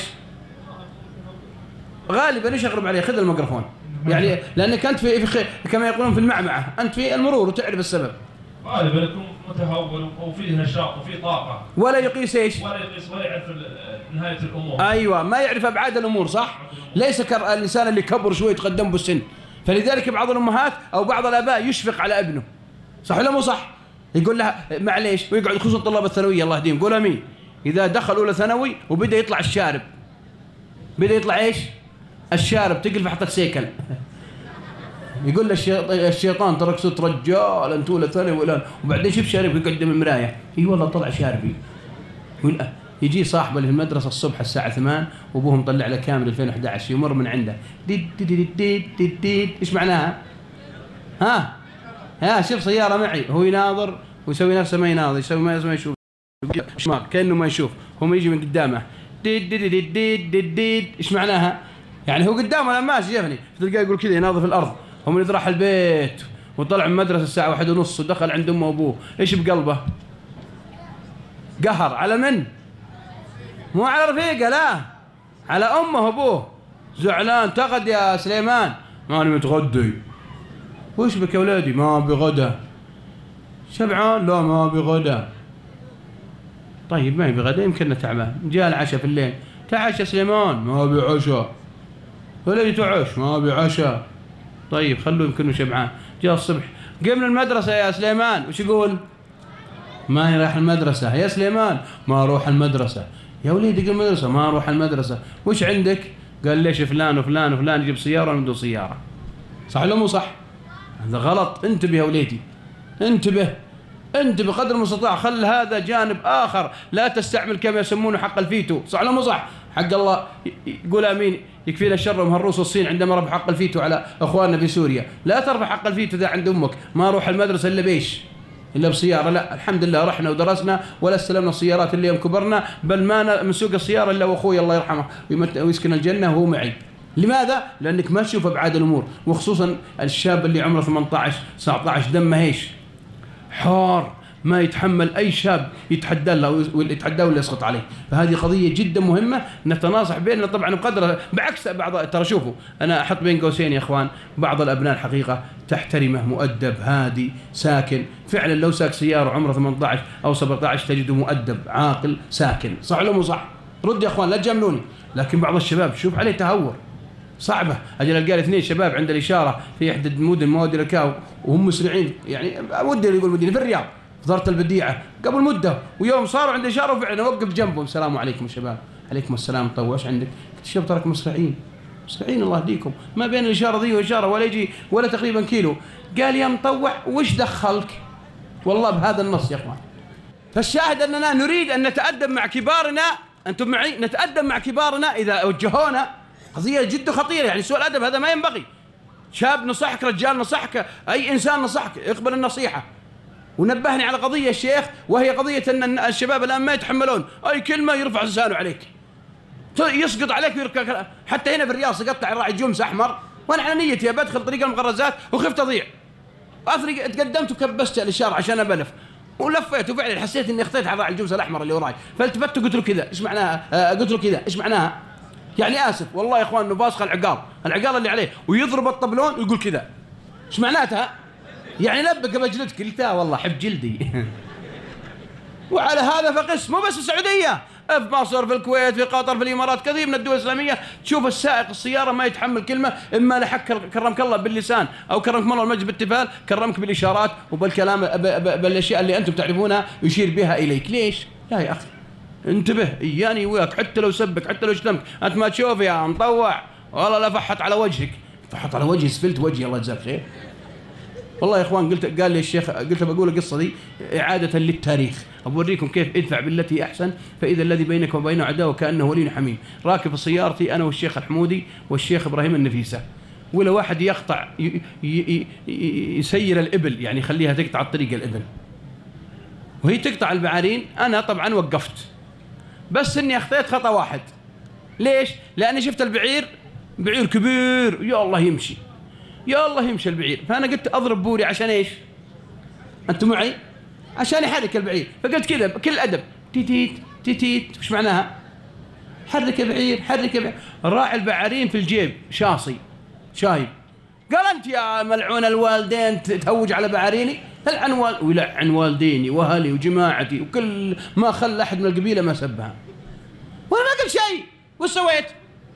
غالبا ايش يغرب عليه؟ خذ الميكروفون، يعني لأنك أنت في كما يقولون في المعمعة، أنت في المرور وتعرف السبب. غالبا يكون متهور وفيه نشاط وفيه طاقة، ولا يقيس ايش؟ ولا يعرف نهاية الأمور. أيوة، ما يعرف أبعاد الأمور، صح؟ ليس كالإنسان اللي كبر شوي تقدم بالسن. فلذلك بعض الأمهات أو بعض الآباء يشفق على ابنه، صح ولا مو صح؟ يقول لها معليش، ويقعد خصوصا طلاب الثانوية الله يهديهم، قول أمين، إذا دخل أولى ثانوي وبدأ يطلع الشارب، بدأ يطلع ايش؟ الشارب، تقل حطك سيكل. يقول له الشيطان ترى كسوت رجال انت ولا ثاني ولا، وبعدين شوف شارب يقدم المرايه، اي والله طلع شاربي. يقول يجي صاحبه اللي في المدرسه الصبح الساعه 8 وابوه مطلع له كامل 2011 يمر من عنده ديد ديد ديد ديد ديد ديد. ايش معناها؟ ها شوف سياره معي، هو يناظر ويسوي نفسه ما يناظر، يسوي ما يشوف، كانه ما يشوف، هو يجي من قدامه ديد ديد ديد ديد ديد ديد. ايش معناها؟ يعني هو قدامه لما ماشي شافني تلقاه يقول كذا يناظر في الارض. هم اللي راح البيت وطلع من المدرسة الساعة 1:30 ودخل عند أمه وأبوه، إيش بقلبه؟ قهر على من؟ مو على رفيقه، لا، على أمه وأبوه. زعلان، تغد يا سليمان؟ ماني متغدي. وش بك يا ولادي؟ ما بغدا. شبعان؟ لا ما بغدا. طيب ما بغدا، يمكن تعبان. جاء العشاء في الليل، تعش يا سليمان؟ ما بعشاء. ولدي تعش؟ ما بعشاء. طيب خلوه يمكنه شبعان. جاء الصبح، قم من المدرسة يا سليمان، وش يقول؟ ما راح المدرسة. يا سليمان؟ ما أروح المدرسة. يا وليدي قم المدرسة. ما أروح المدرسة. وش عندك؟ قال ليش فلان وفلان وفلان يجيب سيارة وعنده سيارة. صح ولا مو صح؟ هذا غلط. انتبه يا وليدي، انتبه قدر المستطاع، خل هذا جانب آخر، لا تستعمل كما يسمونه حق الفيتو. صح ولا مو صح؟ حق الله يقول امين، يكفينا الشر من الروس والصين عندما رفع حق الفيتو على اخواننا في سوريا. لا ترفع حق الفيتو ذا عند امك. ما اروح المدرسه الا بيش؟ الا بسياره. لا الحمد لله رحنا ودرسنا ولا استلمنا السيارات اللي يوم كبرنا، بل ما نسوق السياره الا واخوي الله يرحمه ويسكن الجنه وهو معي. لماذا؟ لانك ما تشوف ابعاد الامور، وخصوصا الشاب اللي عمره 18 19 دمه ايش؟ حار، ما يتحمل أي شاب يتحدى له ويتحداه ولا يسقط عليه. فهذه قضية جدا مهمة نتناصح بيننا طبعا بقدر، بعكس بعض. ترى شوفوا أنا أحط بين قوسين يا إخوان، بعض الأبناء الحقيقة تحترمه، مؤدب هادي ساكن، فعلا لو ساق سيارة عمره 18 أو 17 تجده مؤدب عاقل ساكن. صح ولا مو صح؟ رد يا إخوان لا تجاملوني. لكن بعض الشباب شوف عليه تهور صعبة. أجل ألقى 2 شباب عند الإشارة في إحدى المدن موادي الكاو وهم مسرعين، يعني ودي يقول مدينة في الرياض ضرت البديعة قبل مدة، ويوم صاروا عند إشارة وفعلا وقف جنبهم، السلام عليكم يا شباب. عليكم السلام. طيب وش عندك؟ قلت الشباب تراك مسرعين الله يهديكم، ما بين الإشارة ذي وإشارة ولا يجي ولا تقريبا كيلو. قال يا مطوع وش دخلك؟ والله بهذا النص يا اخوان. فالشاهد اننا نريد ان نتأدب مع كبارنا، انتم معي؟ نتأدب مع كبارنا اذا وجهونا قضيه جد خطيره، يعني سوء الادب هذا ما ينبغي. شاب نصحك، رجال نصحك، اي انسان نصحك، اقبل النصيحه. ونبهني على قضيه الشيخ، وهي قضيه ان الشباب الان ما يتحملون اي كلمه يرفع لسانه عليك، يسقط عليك ويركب. حتى هنا في الرياض سقطت على راعي جمس احمر وانا على نيتي بدخل طريق المغرزات وخفت اضيع، تقدمت وكبست الاشاره عشان ابلف ولفيت، وفعلا حسيت اني اخطيت على راعي الجمس الاحمر اللي وراي، فالتفت وقلت له كذا ايش معناها، قلت له كذا ايش معناها، يعني اسف والله يا اخوان انه باسخ العقال اللي عليه ويضرب الطبلون ويقول كذا ايش معناتها؟ يعني لبك بجلدك. قلت والله حب جلدي. وعلى هذا فقس، مو بس السعوديه، في مصر، في الكويت، في قطر، في الامارات، كثير من الدول الاسلاميه تشوف السائق السياره ما يتحمل كلمه، اما لحق كرمك الله باللسان او كرمك الله المجد بالتفال، كرمك بالاشارات وبالكلام بالاشياء اللي انتم تعرفونها يشير بها اليك. ليش؟ لا يا اخي انتبه، اياني وياك، حتى لو سبك، حتى لو شتمك، انت ما تشوف يا مطوع والله لا فحت على وجهك، فحط على وجهي، سفلت وجهي الله يجزاك خير. والله يا اخوان قال لي الشيخ، قلت بقول القصه دي اعاده للتاريخ، بوريكم كيف ادفع بالتي احسن فاذا الذي بينك وبينه عداوه كانه ولي حميم. راكب في سيارتي انا والشيخ الحمودي والشيخ ابراهيم النفيسه، ولا واحد يقطع يسير الابل، يعني يخليها تقطع الطريق الابل وهي تقطع البعارين. انا طبعا وقفت، بس اني اخطيت خطا واحد. ليش؟ لاني شفت البعير بعير كبير يا الله يمشي، يا الله يمشي البعير، فانا قلت اضرب بوري عشان ايش؟ انتم معي؟ عشان يحرك البعير، فقلت كذا بكل ادب تيتيت تيتيت. وش معناها؟ حرك يا بعير، حرك يا بعير. راعي البعارين في الجيب شاصي شايب، قال انت يا ملعون الوالدين تهوج على بعاريني؟ ويلعن والديني واهلي وجماعتي وكل ما خلى احد من القبيله ما سبها، وانا ما قلت شيء. وش سويت؟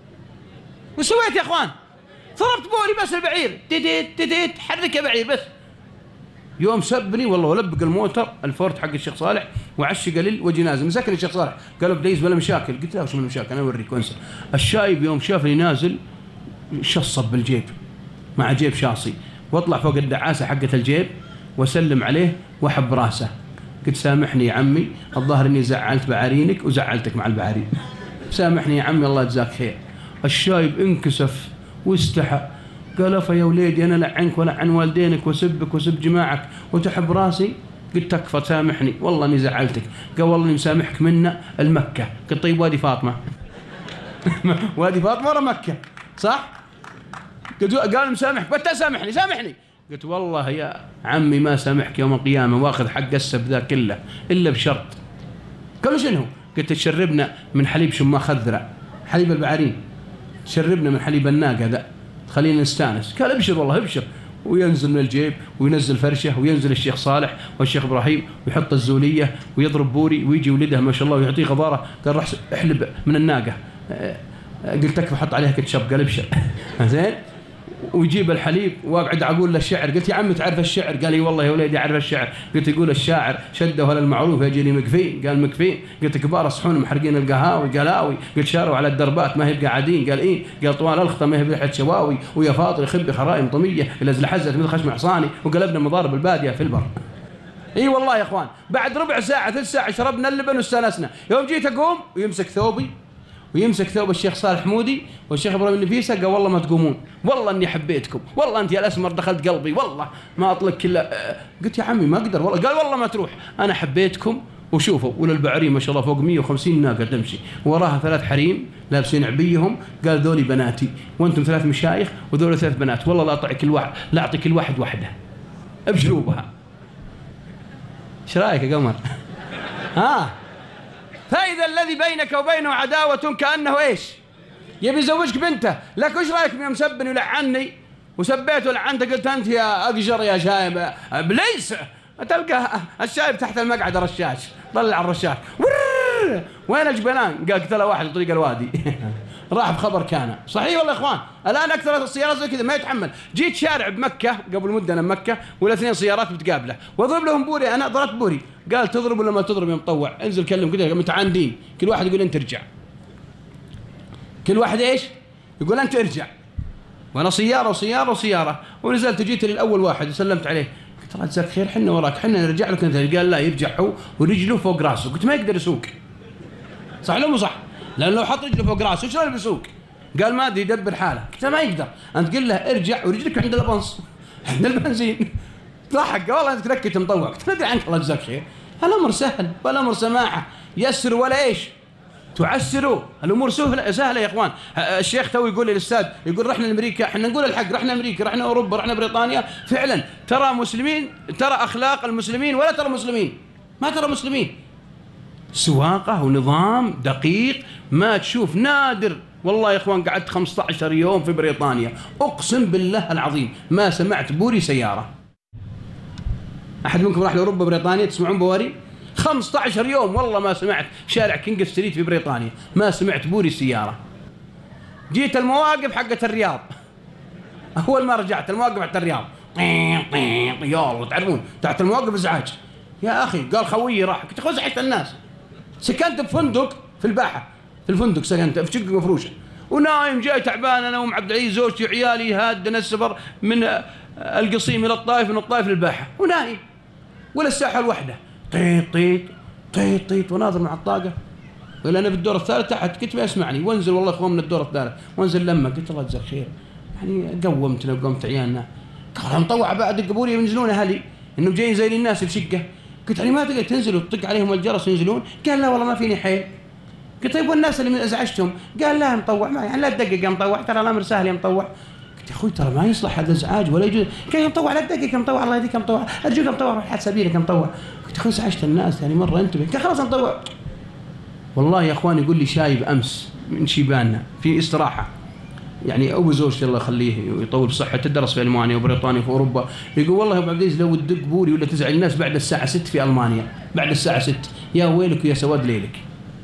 وش سويت يا اخوان؟ ضربت بوري بس البعير تيتيت تيتيت، حرك يا بعير بس. يوم سبني والله ولبق الموتر الفورد حق الشيخ صالح وعش قليل وجي نازل، مسكني الشيخ صالح قالوا بديز بلا مشاكل. قلت له وش من المشاكل انا اوريك وانسى. الشايب يوم شافني نازل شصب بالجيب مع جيب شاصي، واطلع فوق الدعاسه حقه الجيب واسلم عليه واحب راسه. قلت سامحني يا عمي، الظاهر اني زعلت بعارينك وزعلتك مع البعارين، سامحني يا عمي الله يجزاك خير. الشايب انكسف واستحى، قال افا يا وليدي انا لعنك ولعن والدينك وسبك وسب جماعك وتحب راسي؟ قلت تكفى سامحني والله اني زعلتك. قال والله اني مسامحك منا المكه. قلت طيب وادي فاطمه؟ وادي فاطمه ورا مكه صح؟ قال مسامحك، قلت سامحني سامحني. قلت والله يا عمي ما سامحك يوم القيامه واخذ حق السب ذا كله الا بشرط. قالوا شنو؟ قلت تشربنا من حليب شماخ خذرة، حليب البعارين، تشربنا من حليب الناقه ذا خلينا نستانس. قال ابشر والله ابشر. وينزل من الجيب وينزل فرشه، وينزل الشيخ صالح والشيخ ابراهيم ويحط الزوليه ويضرب بوري، ويجي ولده ما شاء الله ويعطيه غباره. قال راح احلب من الناقه. قلت تكفى حط عليها كتشب. قال ابشر. زين. ويجيب الحليب واقعد اقول له الشعر. قلت يا عمي تعرف الشعر؟ قال لي والله يا وليدي اعرف الشعر. قلت يقول الشاعر شده هل المعروف يجري مكفين؟ قال مكفين. قلت كبار الصحون محرقين القهاوي؟ قال هاوي. قلت شاروا على الدربات ما هي قاعدين؟ قال ايه. قال طوال الخطه ما هي بريحه شواوي، ويا فاطر يخبي خرائم طميه الا زلحزت مثل خشم حصاني، وقلبنا مضارب الباديه في البر. اي والله يا اخوان بعد ربع ساعه ثلث ساعه شربنا اللبن واستانسنا. يوم جيت اقوم ويمسك ثوبي ويمسك ثوب الشيخ صالح حمودي والشيخ ابراهيم النفيسه، قال والله ما تقومون، والله اني حبيتكم، والله انت يا الاسمر دخلت قلبي، والله ما اطلق كله. قلت يا عمي ما اقدر والله. قال والله ما تروح، انا حبيتكم. وشوفوا وللبعرين ما شاء الله فوق 150 ناقه تمشي، وراها 3 حريم لابسين عبيهم. قال ذولي بناتي وانتم 3 مشايخ وذول 3 بنات، والله لا اعطي كل واحد، لا اعطي كل واحد واحده، ابشروا بها. ايش رايك يا قمر؟ ها فإذا الذي بينك وبينه عداوة كأنه إيش؟ يبي يزوجك بنته. لك وش رأيك يوم سبني ولعني وسبيت ولعنته؟ قلت أنت يا أقجر يا شايب إبليس. تلقى الشايب تحت المقعد رشاش، طلع الرشاش وين الجبلان؟ قال قتله واحد طريق الوادي. راح بخبر كان صحيح والله يا اخوان. الان اكثر السيارات زي كذا ما يتحمل. جيت شارع بمكه قبل مده انا بمكه ولا2 سيارات متقابله واضرب لهم بوري، انا ضربت بوري. قال تضرب ولا ما تضرب يا مطوع؟ انزل كلم كذا متعاندين، كل واحد يقول انت ارجع، كل واحد ايش يقول انت ارجع. وانا سياره وسياره وسياره، ونزلت جيت للاول واحد وسلمت عليه، قلت الله يجزاك خير حنا وراك حنا نرجع لك. قال لا يرجع هو ورجله فوق راسه. قلت ما يقدر يسوق صح ولا مو صح؟ لأن لو حط رجله فوق راسه شلون بيسوق؟ قال ما ادري يدبر حاله. قلت ما يقدر. انت قل له ارجع ورجلك عند البنص عند البنزين. ضحك والله انت تركت مطوع. قلت ندري عنك الله يجزاك خير. الامر سهل والامر سماحه، يسر ولا ايش؟ تعسروا الامور سهله يا اخوان. الشيخ تو يقول للاستاذ يقول رحنا لامريكا، احنا نقول الحق رحنا امريكا رحنا اوروبا رحنا بريطانيا، فعلا ترى مسلمين، ترى اخلاق المسلمين ولا ترى مسلمين؟ ما ترى مسلمين. سواقه ونظام دقيق ما تشوف، نادر والله يا اخوان. قعدت 15 يوم في بريطانيا اقسم بالله العظيم ما سمعت بوري سياره. احد منكم راح لاوروبا بريطانيا تسمعون بواري؟ 15 يوم والله ما سمعت شارع كينج ستريت في بريطانيا ما سمعت بوري سياره. جيت المواقف حقت الرياض، اول ما رجعت المواقف حقت الرياض يا الله تعرفون تحت المواقف ازعاج يا اخي. قال خويي راح، كنت اخوي زعجت الناس. سكنت بفندق في الباحه، في الفندق سكنت في شقه مفروشه ونايم جاي تعبان انا وام عبد العزيز زوجتي وعيالي هادنا السفر من القصيم الى الطائف من الطائف للباحه ونايم ولا الساحه الوحده. طيط طيط طيط طيط وناظر مع الطاقه. ولا انا في الدور الثالث تحت كنت بسمعني وانزل والله اخوان من الدور الثالث وانزل لما قلت الله يجزاك خير يعني قومتنا وقومت عيالنا. قال مطوع بعد قبولي ينزلون اهلي انه جايين زي الناس الشقه. قلت يعني ما تقدر تنزل وتطق عليهم الجرس ينزلون؟ قال لا والله ما فيني حيل. قلت طيب والناس اللي ازعجتهم؟ قال لا مطوع ما يعني لا تدقق يا مطوع ترى الامر سهل يا مطوع. قلت يا اخوي ترى ما يصلح هذا الازعاج ولا يجوز. قال يا مطوع لا تدقق يا مطوع الله يهديك يا مطوع ارجوك يا مطوع روح حد سبيلك يا مطوع. قلت يا اخوي ازعجت الناس يعني مره انتبه. قال خلاص يا مطوع. والله يا اخوان يقول لي شايب امس من شيباننا في استراحه يعني ابو زوجتي الله يخليه ويطول بصحته درس في المانيا وبريطانيا وفي اوروبا. يقول والله يا ابو عبد العزيز لو تدق بوري ولا تزعل الناس بعد الساعه 6 في المانيا بعد الساعه 6 يا ويلك ويا سواد ليلك.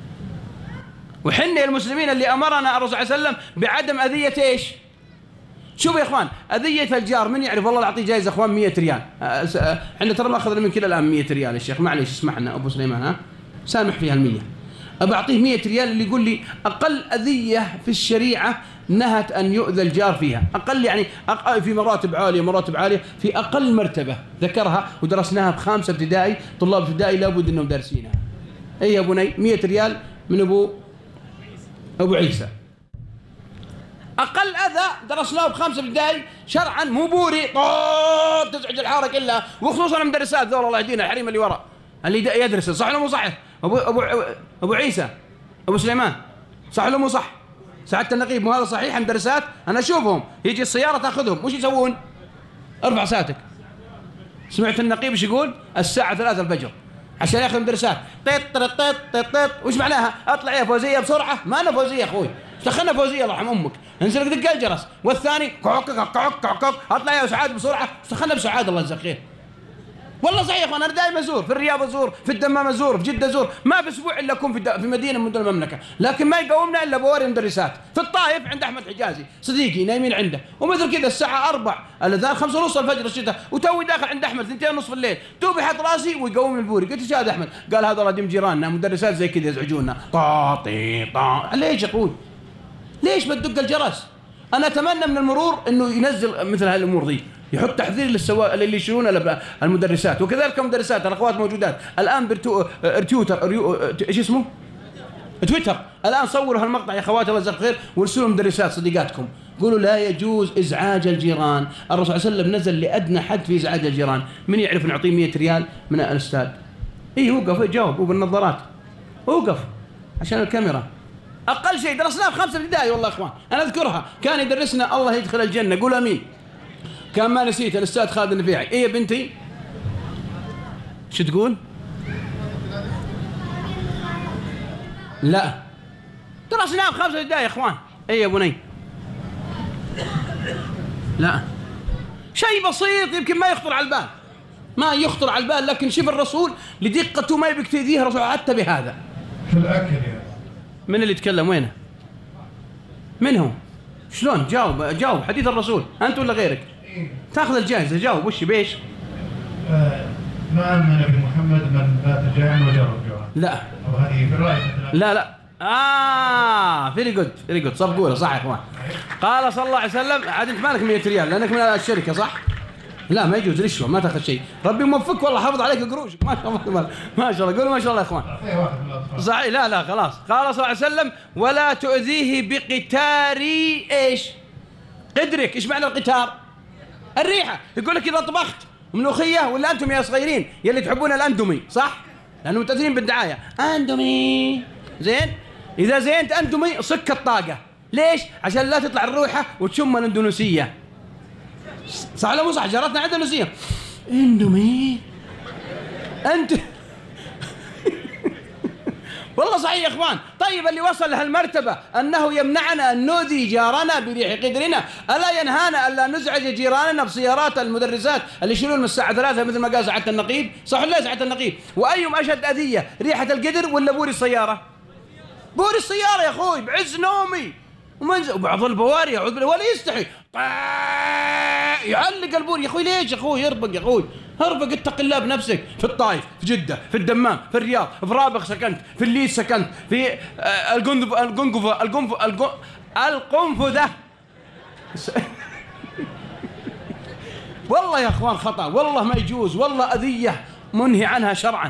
وحنا المسلمين اللي امرنا الرسول صلى الله عليه وسلم بعدم اذيه ايش؟ شوفوا يا اخوان اذيه الجار من يعرف والله اعطيه جائزه اخوان 100 ريال. احنا ترى ما اخذنا من كل الان 100 ريال. الشيخ معليش اسمحنا ابو سليمان ها سامح فيها ال100. ابى اعطيه 100 ريال اللي يقول لي اقل اذيه في الشريعه نهت ان يؤذى الجار فيها، اقل يعني في مراتب عاليه في اقل مرتبه ذكرها ودرسناها بخامسه ابتدائي، طلاب ابتدائي لابد انهم دارسينها. اي يا بني 100 ريال من ابو عيسى. اقل اذى درسناه بخامسه ابتدائي شرعا مو بوري تزعج الحاره كلها وخصوصا المدرسات ذول الله يهدينا الحريم اللي وراء اللي يدرس صح ولا مو صح؟ ابو عيسى ابو سليمان صح ولا مو صح؟ سعاده النقيب مو هذا صحيح؟ المدرسات انا اشوفهم يجي السياره تاخذهم وش يسوون؟ ارفع ساعتك. سمعت النقيب ايش يقول؟ الساعه 3 الفجر عشان ياخذ المدرسات طيط طيط طيط طيط. وش معناها؟ اطلع يا فوزيه بسرعه. ما انا فوزيه يا اخوي دخلنا فوزيه الله يرحم امك. انزل دق الجرس والثاني كوك كوك كوك اطلع يا سعاد بسرعه. دخلنا بسعاد الله يجزاك خير. والله صحيح يا اخوان انا دائما ازور في الرياض ازور في الدمام ازور في جده ازور ما في اسبوع الا اكون في مدينه من مدن المملكه لكن ما يقومنا الا بواري مدرسات. في الطائف عند احمد حجازي صديقي نايمين عنده ومثل كذا الساعه 4 الاذان 5 ونص الفجر الشتاء وتوي داخل عند احمد 2 ونص الليل توبي حط راسي ويقوم البوري. قلت ايش هذا احمد؟ قال هذا رديم جيراننا مدرسات زي كذا يزعجونا طاطي طا. ليش يا اخوي؟ ليش بتدق الجرس؟ انا اتمنى من المرور انه ينزل مثل هالامور ذي يحط تحذير للسواق اللي يشيلون المدرسات وكذلك المدرسات الاخوات موجودات الان ايش اسمه؟ تويتر الان صوروا هالمقطع يا اخوات الله يجزاكم خير وارسلوا مدرسات صديقاتكم قولوا لا يجوز ازعاج الجيران. الرسول صلى الله عليه وسلم نزل لادنى حد في ازعاج الجيران. من يعرف نعطيه 100 ريال من الاستاذ؟ اي وقف جاوب وبالنظارات وقف عشان الكاميرا. اقل شيء درسناه في 5 ابتدائي والله يا اخوان انا اذكرها كان يدرسنا الله يدخل الجنه قول امين. كان ما نسيت الاستاذ خالد النفيعي. ايه يا بنتي؟ شو تقول؟ لا درسناه في 5 ابتدائي يا اخوان. ايه يا بني؟ لا شيء بسيط يمكن ما يخطر على البال لكن شوف الرسول لدقته ما يبيك تأذيه الرسول حتى بهذا. في الاكل يعني من اللي يتكلم وينه؟ من هو؟ شلون؟ جاوب حديث الرسول انت ولا غيرك؟ تاخذ الجائزه جاوب وش بيش؟ ما امن بمحمد من بات جائعا وجرب جوعا. لا او هذه في الراي لا فيري جود صف قوله صح يا اخوان. قال صلى الله عليه وسلم عاد انت مالك 100 ريال لانك من الشركه صح؟ لا ما يجوز رشوة، ما تاخذ شيء. ربي موفقك والله، حافظ عليك قروشك ما شاء الله ما شاء الله. قولوا ما شاء الله يا اخوان. صحيح. لا خلاص. قال صلى الله عليه وسلم ولا تؤذيه بقتار ايش؟ قدرك. ايش معنى القتار؟ الريحة. يقول لك إذا طبخت ملوخية ولا أنتم يا صغيرين يلي تحبون الأندومي صح؟ لأنه متأثرين بالدعاية أندومي زين. إذا زينت أندومي صك الطاقة. ليش؟ عشان لا تطلع الروحة وتشم الأندونيسية. صح ولا مو صح؟ جارتنا عندنا أندونيسية أندومي أنت والله صحيح يا اخوان. طيب اللي وصل لهالمرتبة أنه يمنعنا أن نؤذي جارنا بريح قدرنا، ألا ينهانا ألا نزعج جيراننا بسيارات المدرسات اللي يشيلون من الساعة 3 مثل ما قال ساعة النقيب؟ صح ولا ساعة النقيب؟ وأيهم أشد أذية، ريحة القدر ولا بوري السيارة؟ بوري السيارة يا أخوي بعز نومي وبعض البواري يعوذ بالله ولا يستحي يعلق البور. يا أخوي ليش يا أخوي؟ يربق يا أخوي، اربق اتق الله بنفسك. في الطائف، في جدة، في الدمام، في الرياض، في رابغ سكنت، في الليث سكنت، في القنفذة والله يا اخوان خطأ، والله ما يجوز، والله أذية منهي عنها شرعا.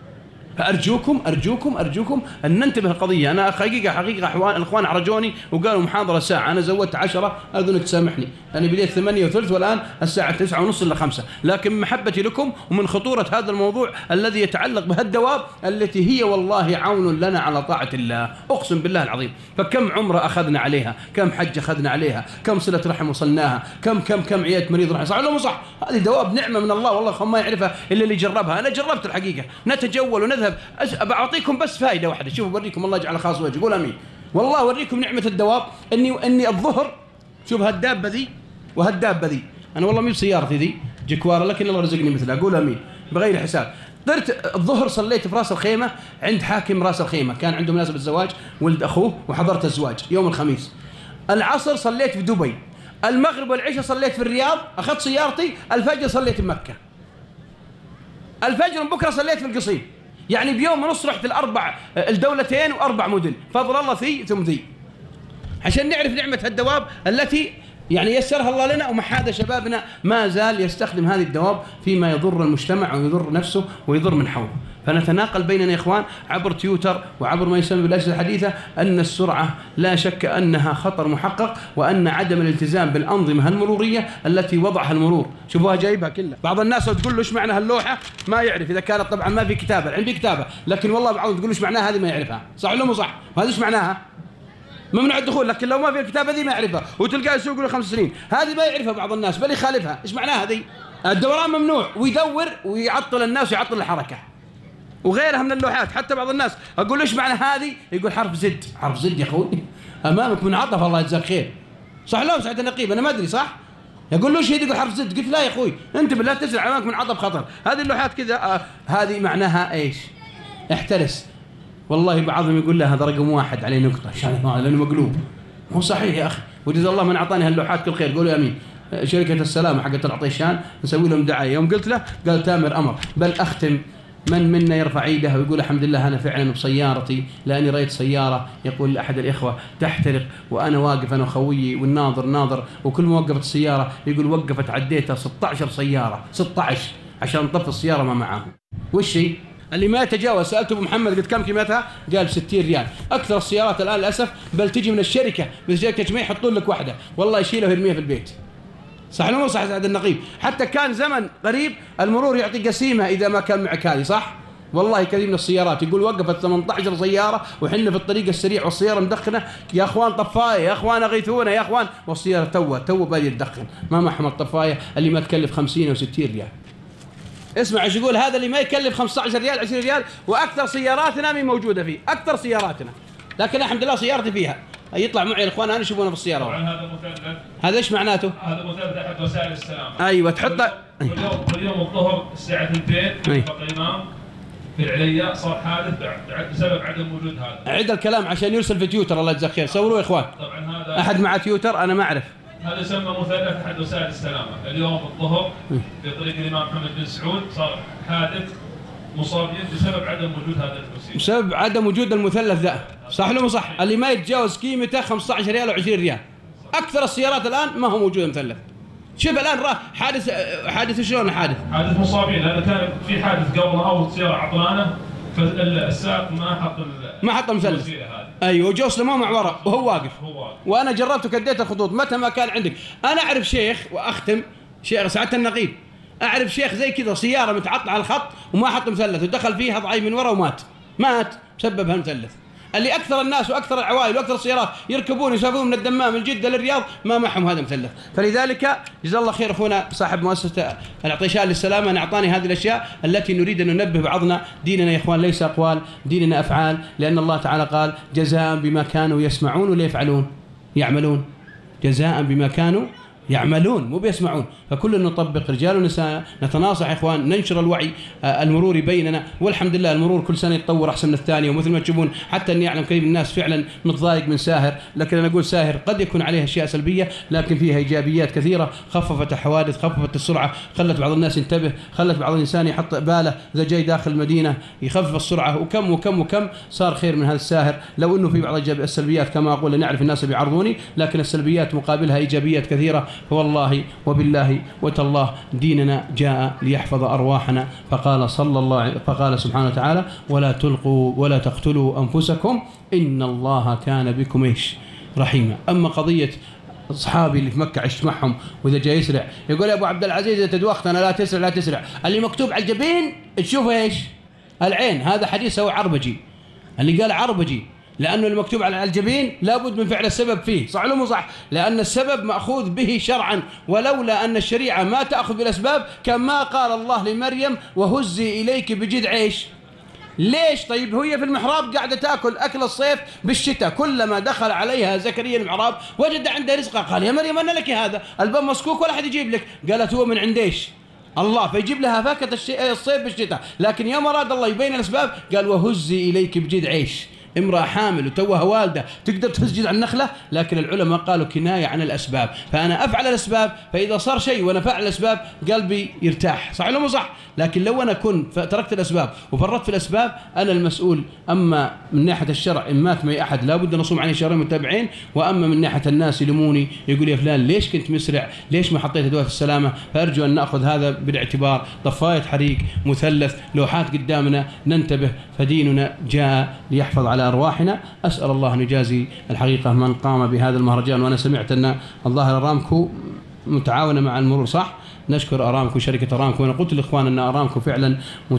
فأرجوكم أن ننتبه القضية. أنا حقيقة الأخوان أحرجوني وقالوا محاضرة ساعة، أنا زودت 10 أذنك تسامحني، أنا بديت 8:30 والآن الساعة 9:30 إلى 5. لكن محبتي لكم ومن خطورة هذا الموضوع الذي يتعلق بهالدواب التي هي والله عون لنا على طاعة الله، أقسم بالله العظيم. فكم عمرة أخذنا عليها، كم حج أخذنا عليها، كم صلة رحم وصلناها، كم عيادة مريض رحم. صح ولا مو صح؟ هذه دواب نعمة من الله والله ما يعرفها إلا اللي جربها. أنا جربت الحقيقة، نتجول ونذهب. بعطيكم بس فائدة واحدة، شوفوا بوريكم الله يجعل خاص وجه. قول امين. والله اوريكم نعمة الدواب. اني الظهر شوف هالدابة ذي وهالدابة ذي، انا والله مي بسيارتي ذي جكوارة لكن الله رزقني مثلها. قول امين بغير حساب. طرت الظهر صليت في راس الخيمة عند حاكم راس الخيمة، كان عنده مناسبة الزواج ولد اخوه وحضرت الزواج يوم الخميس. العصر صليت في دبي، المغرب والعشاء صليت في الرياض، اخذت سيارتي، الفجر صليت في مكة، الفجر بكرة صليت في القصيم. يعني بيوم ونص رحت الدولتين و4 مدن، فضل الله ثي ثم ذي، عشان نعرف نعمة الدواب التي يعني يسرها الله لنا. ومع هذا شبابنا ما زال يستخدم هذه الدواب فيما يضر المجتمع ويضر نفسه ويضر من حوله. فنتناقل بيننا يا إخوان عبر تويتر وعبر ما يسمى بالأجهزة الحديثة أن السرعة لا شك أنها خطر محقق، وأن عدم الالتزام بالأنظمة المرورية التي وضعها المرور. شوفوها جايبها كلها. بعض الناس تقول له إيش معنى هاللوحة ما يعرف، إذا كانت طبعا ما في كتابة، عندي كتابة لكن والله بعضهم تقول إيش معناها، هذه ما يعرفها. صح ولا مو صح؟ وهذا إيش معناها؟ ممنوع الدخول، لكن لو ما في الكتابة دي ما يعرفها، وتلقاه يسوق له 5 سنين. هذه ما يعرفها بعض الناس بل يخالفها. إيش معناها هذه؟ الدوران ممنوع، ويدور ويعطل الناس ويعطل الحركة وغيرها من اللوحات. حتى بعض الناس أقول إيش معنى هذه، يقول حرف زد. حرف زد يا أخوي أمامك منعطف الله يجزاك خير. صح لا سعد النقيب أنا ما أدري صح؟ يقول له شيء يقول حرف زد. قلت لا يا أخوي أنت بالله تسأل أمامك منعطف خطر. هذه اللوحات كذا هذه معناها إيش؟ احترس. والله بعضهم يقول له هذا رقم 1 عليه نقطة لأنه مقلوب. هو صحيح يا أخي، وجزا الله من أعطاني هاللوحات كل خير. قولوا آمين. شركة السلامة حقت العطيشان نسوي لهم دعاية. يوم قلت له قال تامر أمر. بل أختم من منا يرفع ايده ويقول الحمد لله أنا فعلا بسيارتي لأني رأيت سيارة يقول لأحد الإخوة تحترق وأنا واقف أنا وخويي والناظر ناظر، وكل ما وقفت السيارة يقول وقفت عديتها 16 سيارة 16 عشان طفي السيارة ما معاهم. وش هي؟ اللي ما يتجاوز. سألت أبو محمد قلت كم قيمتها؟ قال 60 ريال. أكثر السيارات الآن للأسف بل تجي من الشركة بشركة جميع يحطون لك واحدة والله يشيلها ويرميها في البيت. صح ولا مو صح سعد النقيب؟ حتى كان زمن قريب المرور يعطي قسيمة إذا ما كان معك هذه. صح؟ والله كثير من السيارات يقول وقفت 18 سيارة وحنا في الطريق السريع والسيارة مدخنة، يا أخوان طفاية، يا أخوان أغيثونا، يا أخوان، والسيارة تو بادي تدخن ما محمل طفاية اللي ما تكلف 50 أو 60 ريال. اسمع ايش يقول هذا اللي ما يكلف 15 ريال 20 ريال، وأكثر سياراتنا من موجودة فيه، أكثر سياراتنا. لكن الحمد لله سيارتي فيها. يطلع معي الاخوان انا يشوفونه في السياره. طبعا هذا مثلث. هذا ايش معناته؟ هذا مثلث احد وسائل السلامه. ايوه تحطه كل يوم الظهر الساعه 2 يطلق الامام في العليا صار حادث بسبب عدم وجود هذا. عد الكلام عشان يرسل في تويتر الله يجزاك خير. صوروه يا اخوان. طبعا هذا احد مع تويتر انا ما اعرف. هذا يسمى مثلث احد وسائل السلامه. اليوم الظهر في طريق الامام محمد بن سعود صار حادث مصابين بسبب عدم وجود هذا الكرسي، بسبب عدم وجود المثلث ذا. صح ولا مو صح؟ اللي ما يتجاوز قيمته 15 ريال و20 ريال. اكثر السيارات الان ما هو موجود مثلث. شوف الآن راه حادث شلون حادث مصابين، لأن كان في حادث قبله أو سيارة عطلانة فالسائق ما حط المثلث. ايوه وجو سلموه مع ورا وهو واقف. وانا جربت وكديت الخطوط متى ما كان عندك. انا اعرف شيخ واختم شيخ سعاده النقيب، اعرف شيخ زي كذا سياره متعطله على الخط وما حط مثلث ودخل فيها ضعيف من ورا مات بسبب هالمثلث. اللي اكثر الناس واكثر العوائل واكثر السيارات يركبون يسافرون من الدمام من جده للرياض ما معهم هذا مثلث. فلذلك جزاه الله خير اخونا صاحب مؤسسه العطيشان للسلامه ان اعطاني هذه الاشياء التي نريد ان ننبه بعضنا. ديننا يا اخوان ليس اقوال، ديننا افعال، لان الله تعالى قال جزاء بما كانوا يسمعون ولا يفعلون يعملون. جزاء بما كانوا يعملون مو بيسمعون. فكلنا نطبق رجال ونساء، نتناصح يا اخوان، ننشر الوعي المروري بيننا. والحمد لله المرور كل سنه يتطور احسن من الثانيه. ومثل ما تشوفون حتى اني اعلم كثير من الناس فعلا متضايق من ساهر، لكن انا اقول ساهر قد يكون عليه اشياء سلبيه لكن فيها ايجابيات كثيره. خففت الحوادث، خففت السرعه، خلت بعض الناس ينتبه، خلت بعض الانسان يحط باله اذا جاي داخل المدينه يخفف السرعه، وكم وكم وكم صار خير من هذا الساهر. لو انه في بعض السلبيات كما اقول نعرف الناس بيعرضوني، لكن السلبيات مقابلها ايجابيات كثيره. فوالله وبالله وتالله ديننا جاء ليحفظ أرواحنا. فقال سبحانه وتعالى ولا تلقوا ولا تقتلوا أنفسكم إن الله كان بكم إيش رحيما. أما قضية أصحابي اللي في مكة عشت معهم وإذا جاي يسرع يقول يا أبو عبد العزيز إذا تدوخت أنا لا تسرع لا تسرع. اللي مكتوب على الجبين تشوفه إيش العين. هذا حديث هو عربجي، اللي قال عربجي لأنه المكتوب على الجبين لابد من فعل السبب فيه. صح ولا مو صح؟ لأن السبب مأخوذ به شرعا، ولولا أن الشريعة ما تأخذ بالأسباب كما قال الله لمريم وهزي إليك بجذع إيش. ليش؟ طيب هي في المحراب قاعدة تأكل أكل الصيف بالشتاء، كلما دخل عليها زكريا المحراب وجد عنده رزقا قال يا مريم أنا لك هذا الباب مسكوك ولا حد يجيب لك. قالت هو من عند إيش الله، فيجيب لها فاكهة الصيف بالشتاء. لكن يوم أراد الله يبين الأسباب قال وهزي إليك بجذع إيش. امرأة حامل وتوها والدة تقدر تسجد على النخلة، لكن العلماء قالوا كناية عن الأسباب. فأنا أفعل الأسباب، فإذا صار شيء وأنا فعل الأسباب قلبي يرتاح. صح ولا مو صح؟ لكن لو أنا كنت تركت الأسباب وفرطت في الأسباب أنا المسؤول. أما من ناحية الشرع إن مات معي أحد لابد أن أصوم عني شهرين متابعين. وأما من ناحية الناس يلوموني يقول يا فلان ليش كنت مسرع، ليش ما حطيت أدوات السلامة. فأرجو أن نأخذ هذا بالاعتبار. ضفاية حريق، مثلث، لوحات قدامنا، ننتبه. فديننا جاء ليحفظ على أرواحنا. أسأل الله أن يجازي الحقيقة من قام بهذا المهرجان. وأنا سمعت أن الظاهر أرامكو متعاونة مع المرور صح؟ نشكر أرامكو شركة أرامكو. وأنا قلت للإخوان أن أرامكو فعلا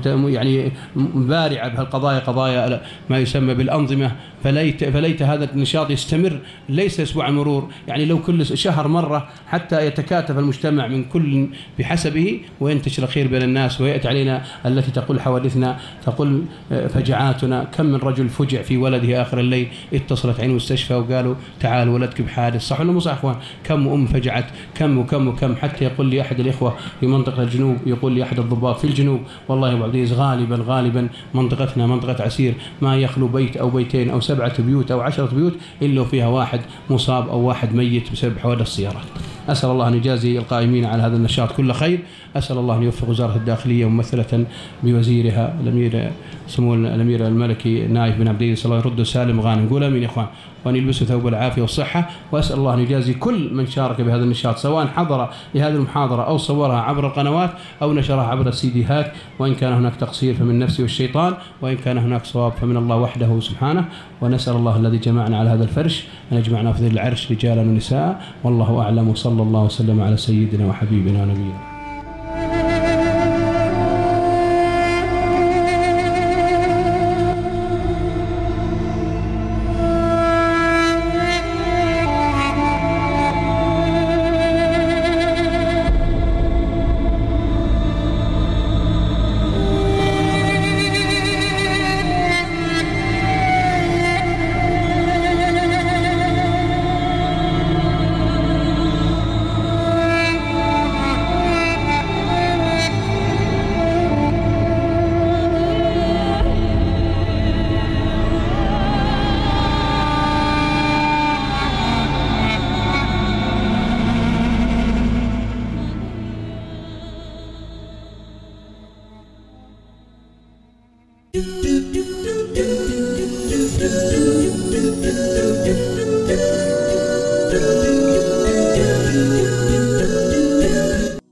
يعني بارعة بهالقضايا، قضايا ما يسمى بالأنظمة. فليت هذا النشاط يستمر ليس أسبوع المرور، يعني لو كل شهر مرة حتى يتكاتف المجتمع من كل بحسبه وينتشر الخير بين الناس. ويأتي علينا التي تقول حوادثنا، تقول فجعاتنا. كم من رجل فجع في ولده آخر الليل، اتصلت عين المستشفى وقالوا تعال ولدك بحادث. صح ولا مو صح اخوان؟ كم أم فجعت، كم وكم وكم. حتى يقول لي أحد الإخوة في منطقة الجنوب، يقول لي أحد الضباط في الجنوب والله يا أبو عبد العزيز غالبا منطقتنا منطقة عسير ما يخلو بيت أو بيتين أو 7 بيوت أو 10 بيوت إلا فيها واحد مصاب أو واحد ميت بسبب حوادث السيارات. أسأل الله أن يجازي القائمين على هذا النشاط كل خير. أسأل الله أن يوفق وزارة الداخلية ممثلة بوزيرها الأمير سمو الأمير الملكي نايف بن عبد العزيز الله يرده سالم غانم. نقول آمين يا إخوان، وأن يلبسوا ثوب العافية والصحة. وأسأل الله أن يجازي كل من شارك بهذا النشاط سواء حضر لهذه المحاضرة أو صورها عبر القنوات أو نشرها عبر السيديهات. وإن كان هناك تقصير فمن نفسي والشيطان، وإن كان هناك صواب فمن الله وحده سبحانه. ونسأل الله الذي جمعنا على هذا الفرش أن يجمعنا في ذي العرش رجالا ونساء. والله أعلم، وصلى الله وسلم على سيدنا وحبيبنا ونبينا. do do do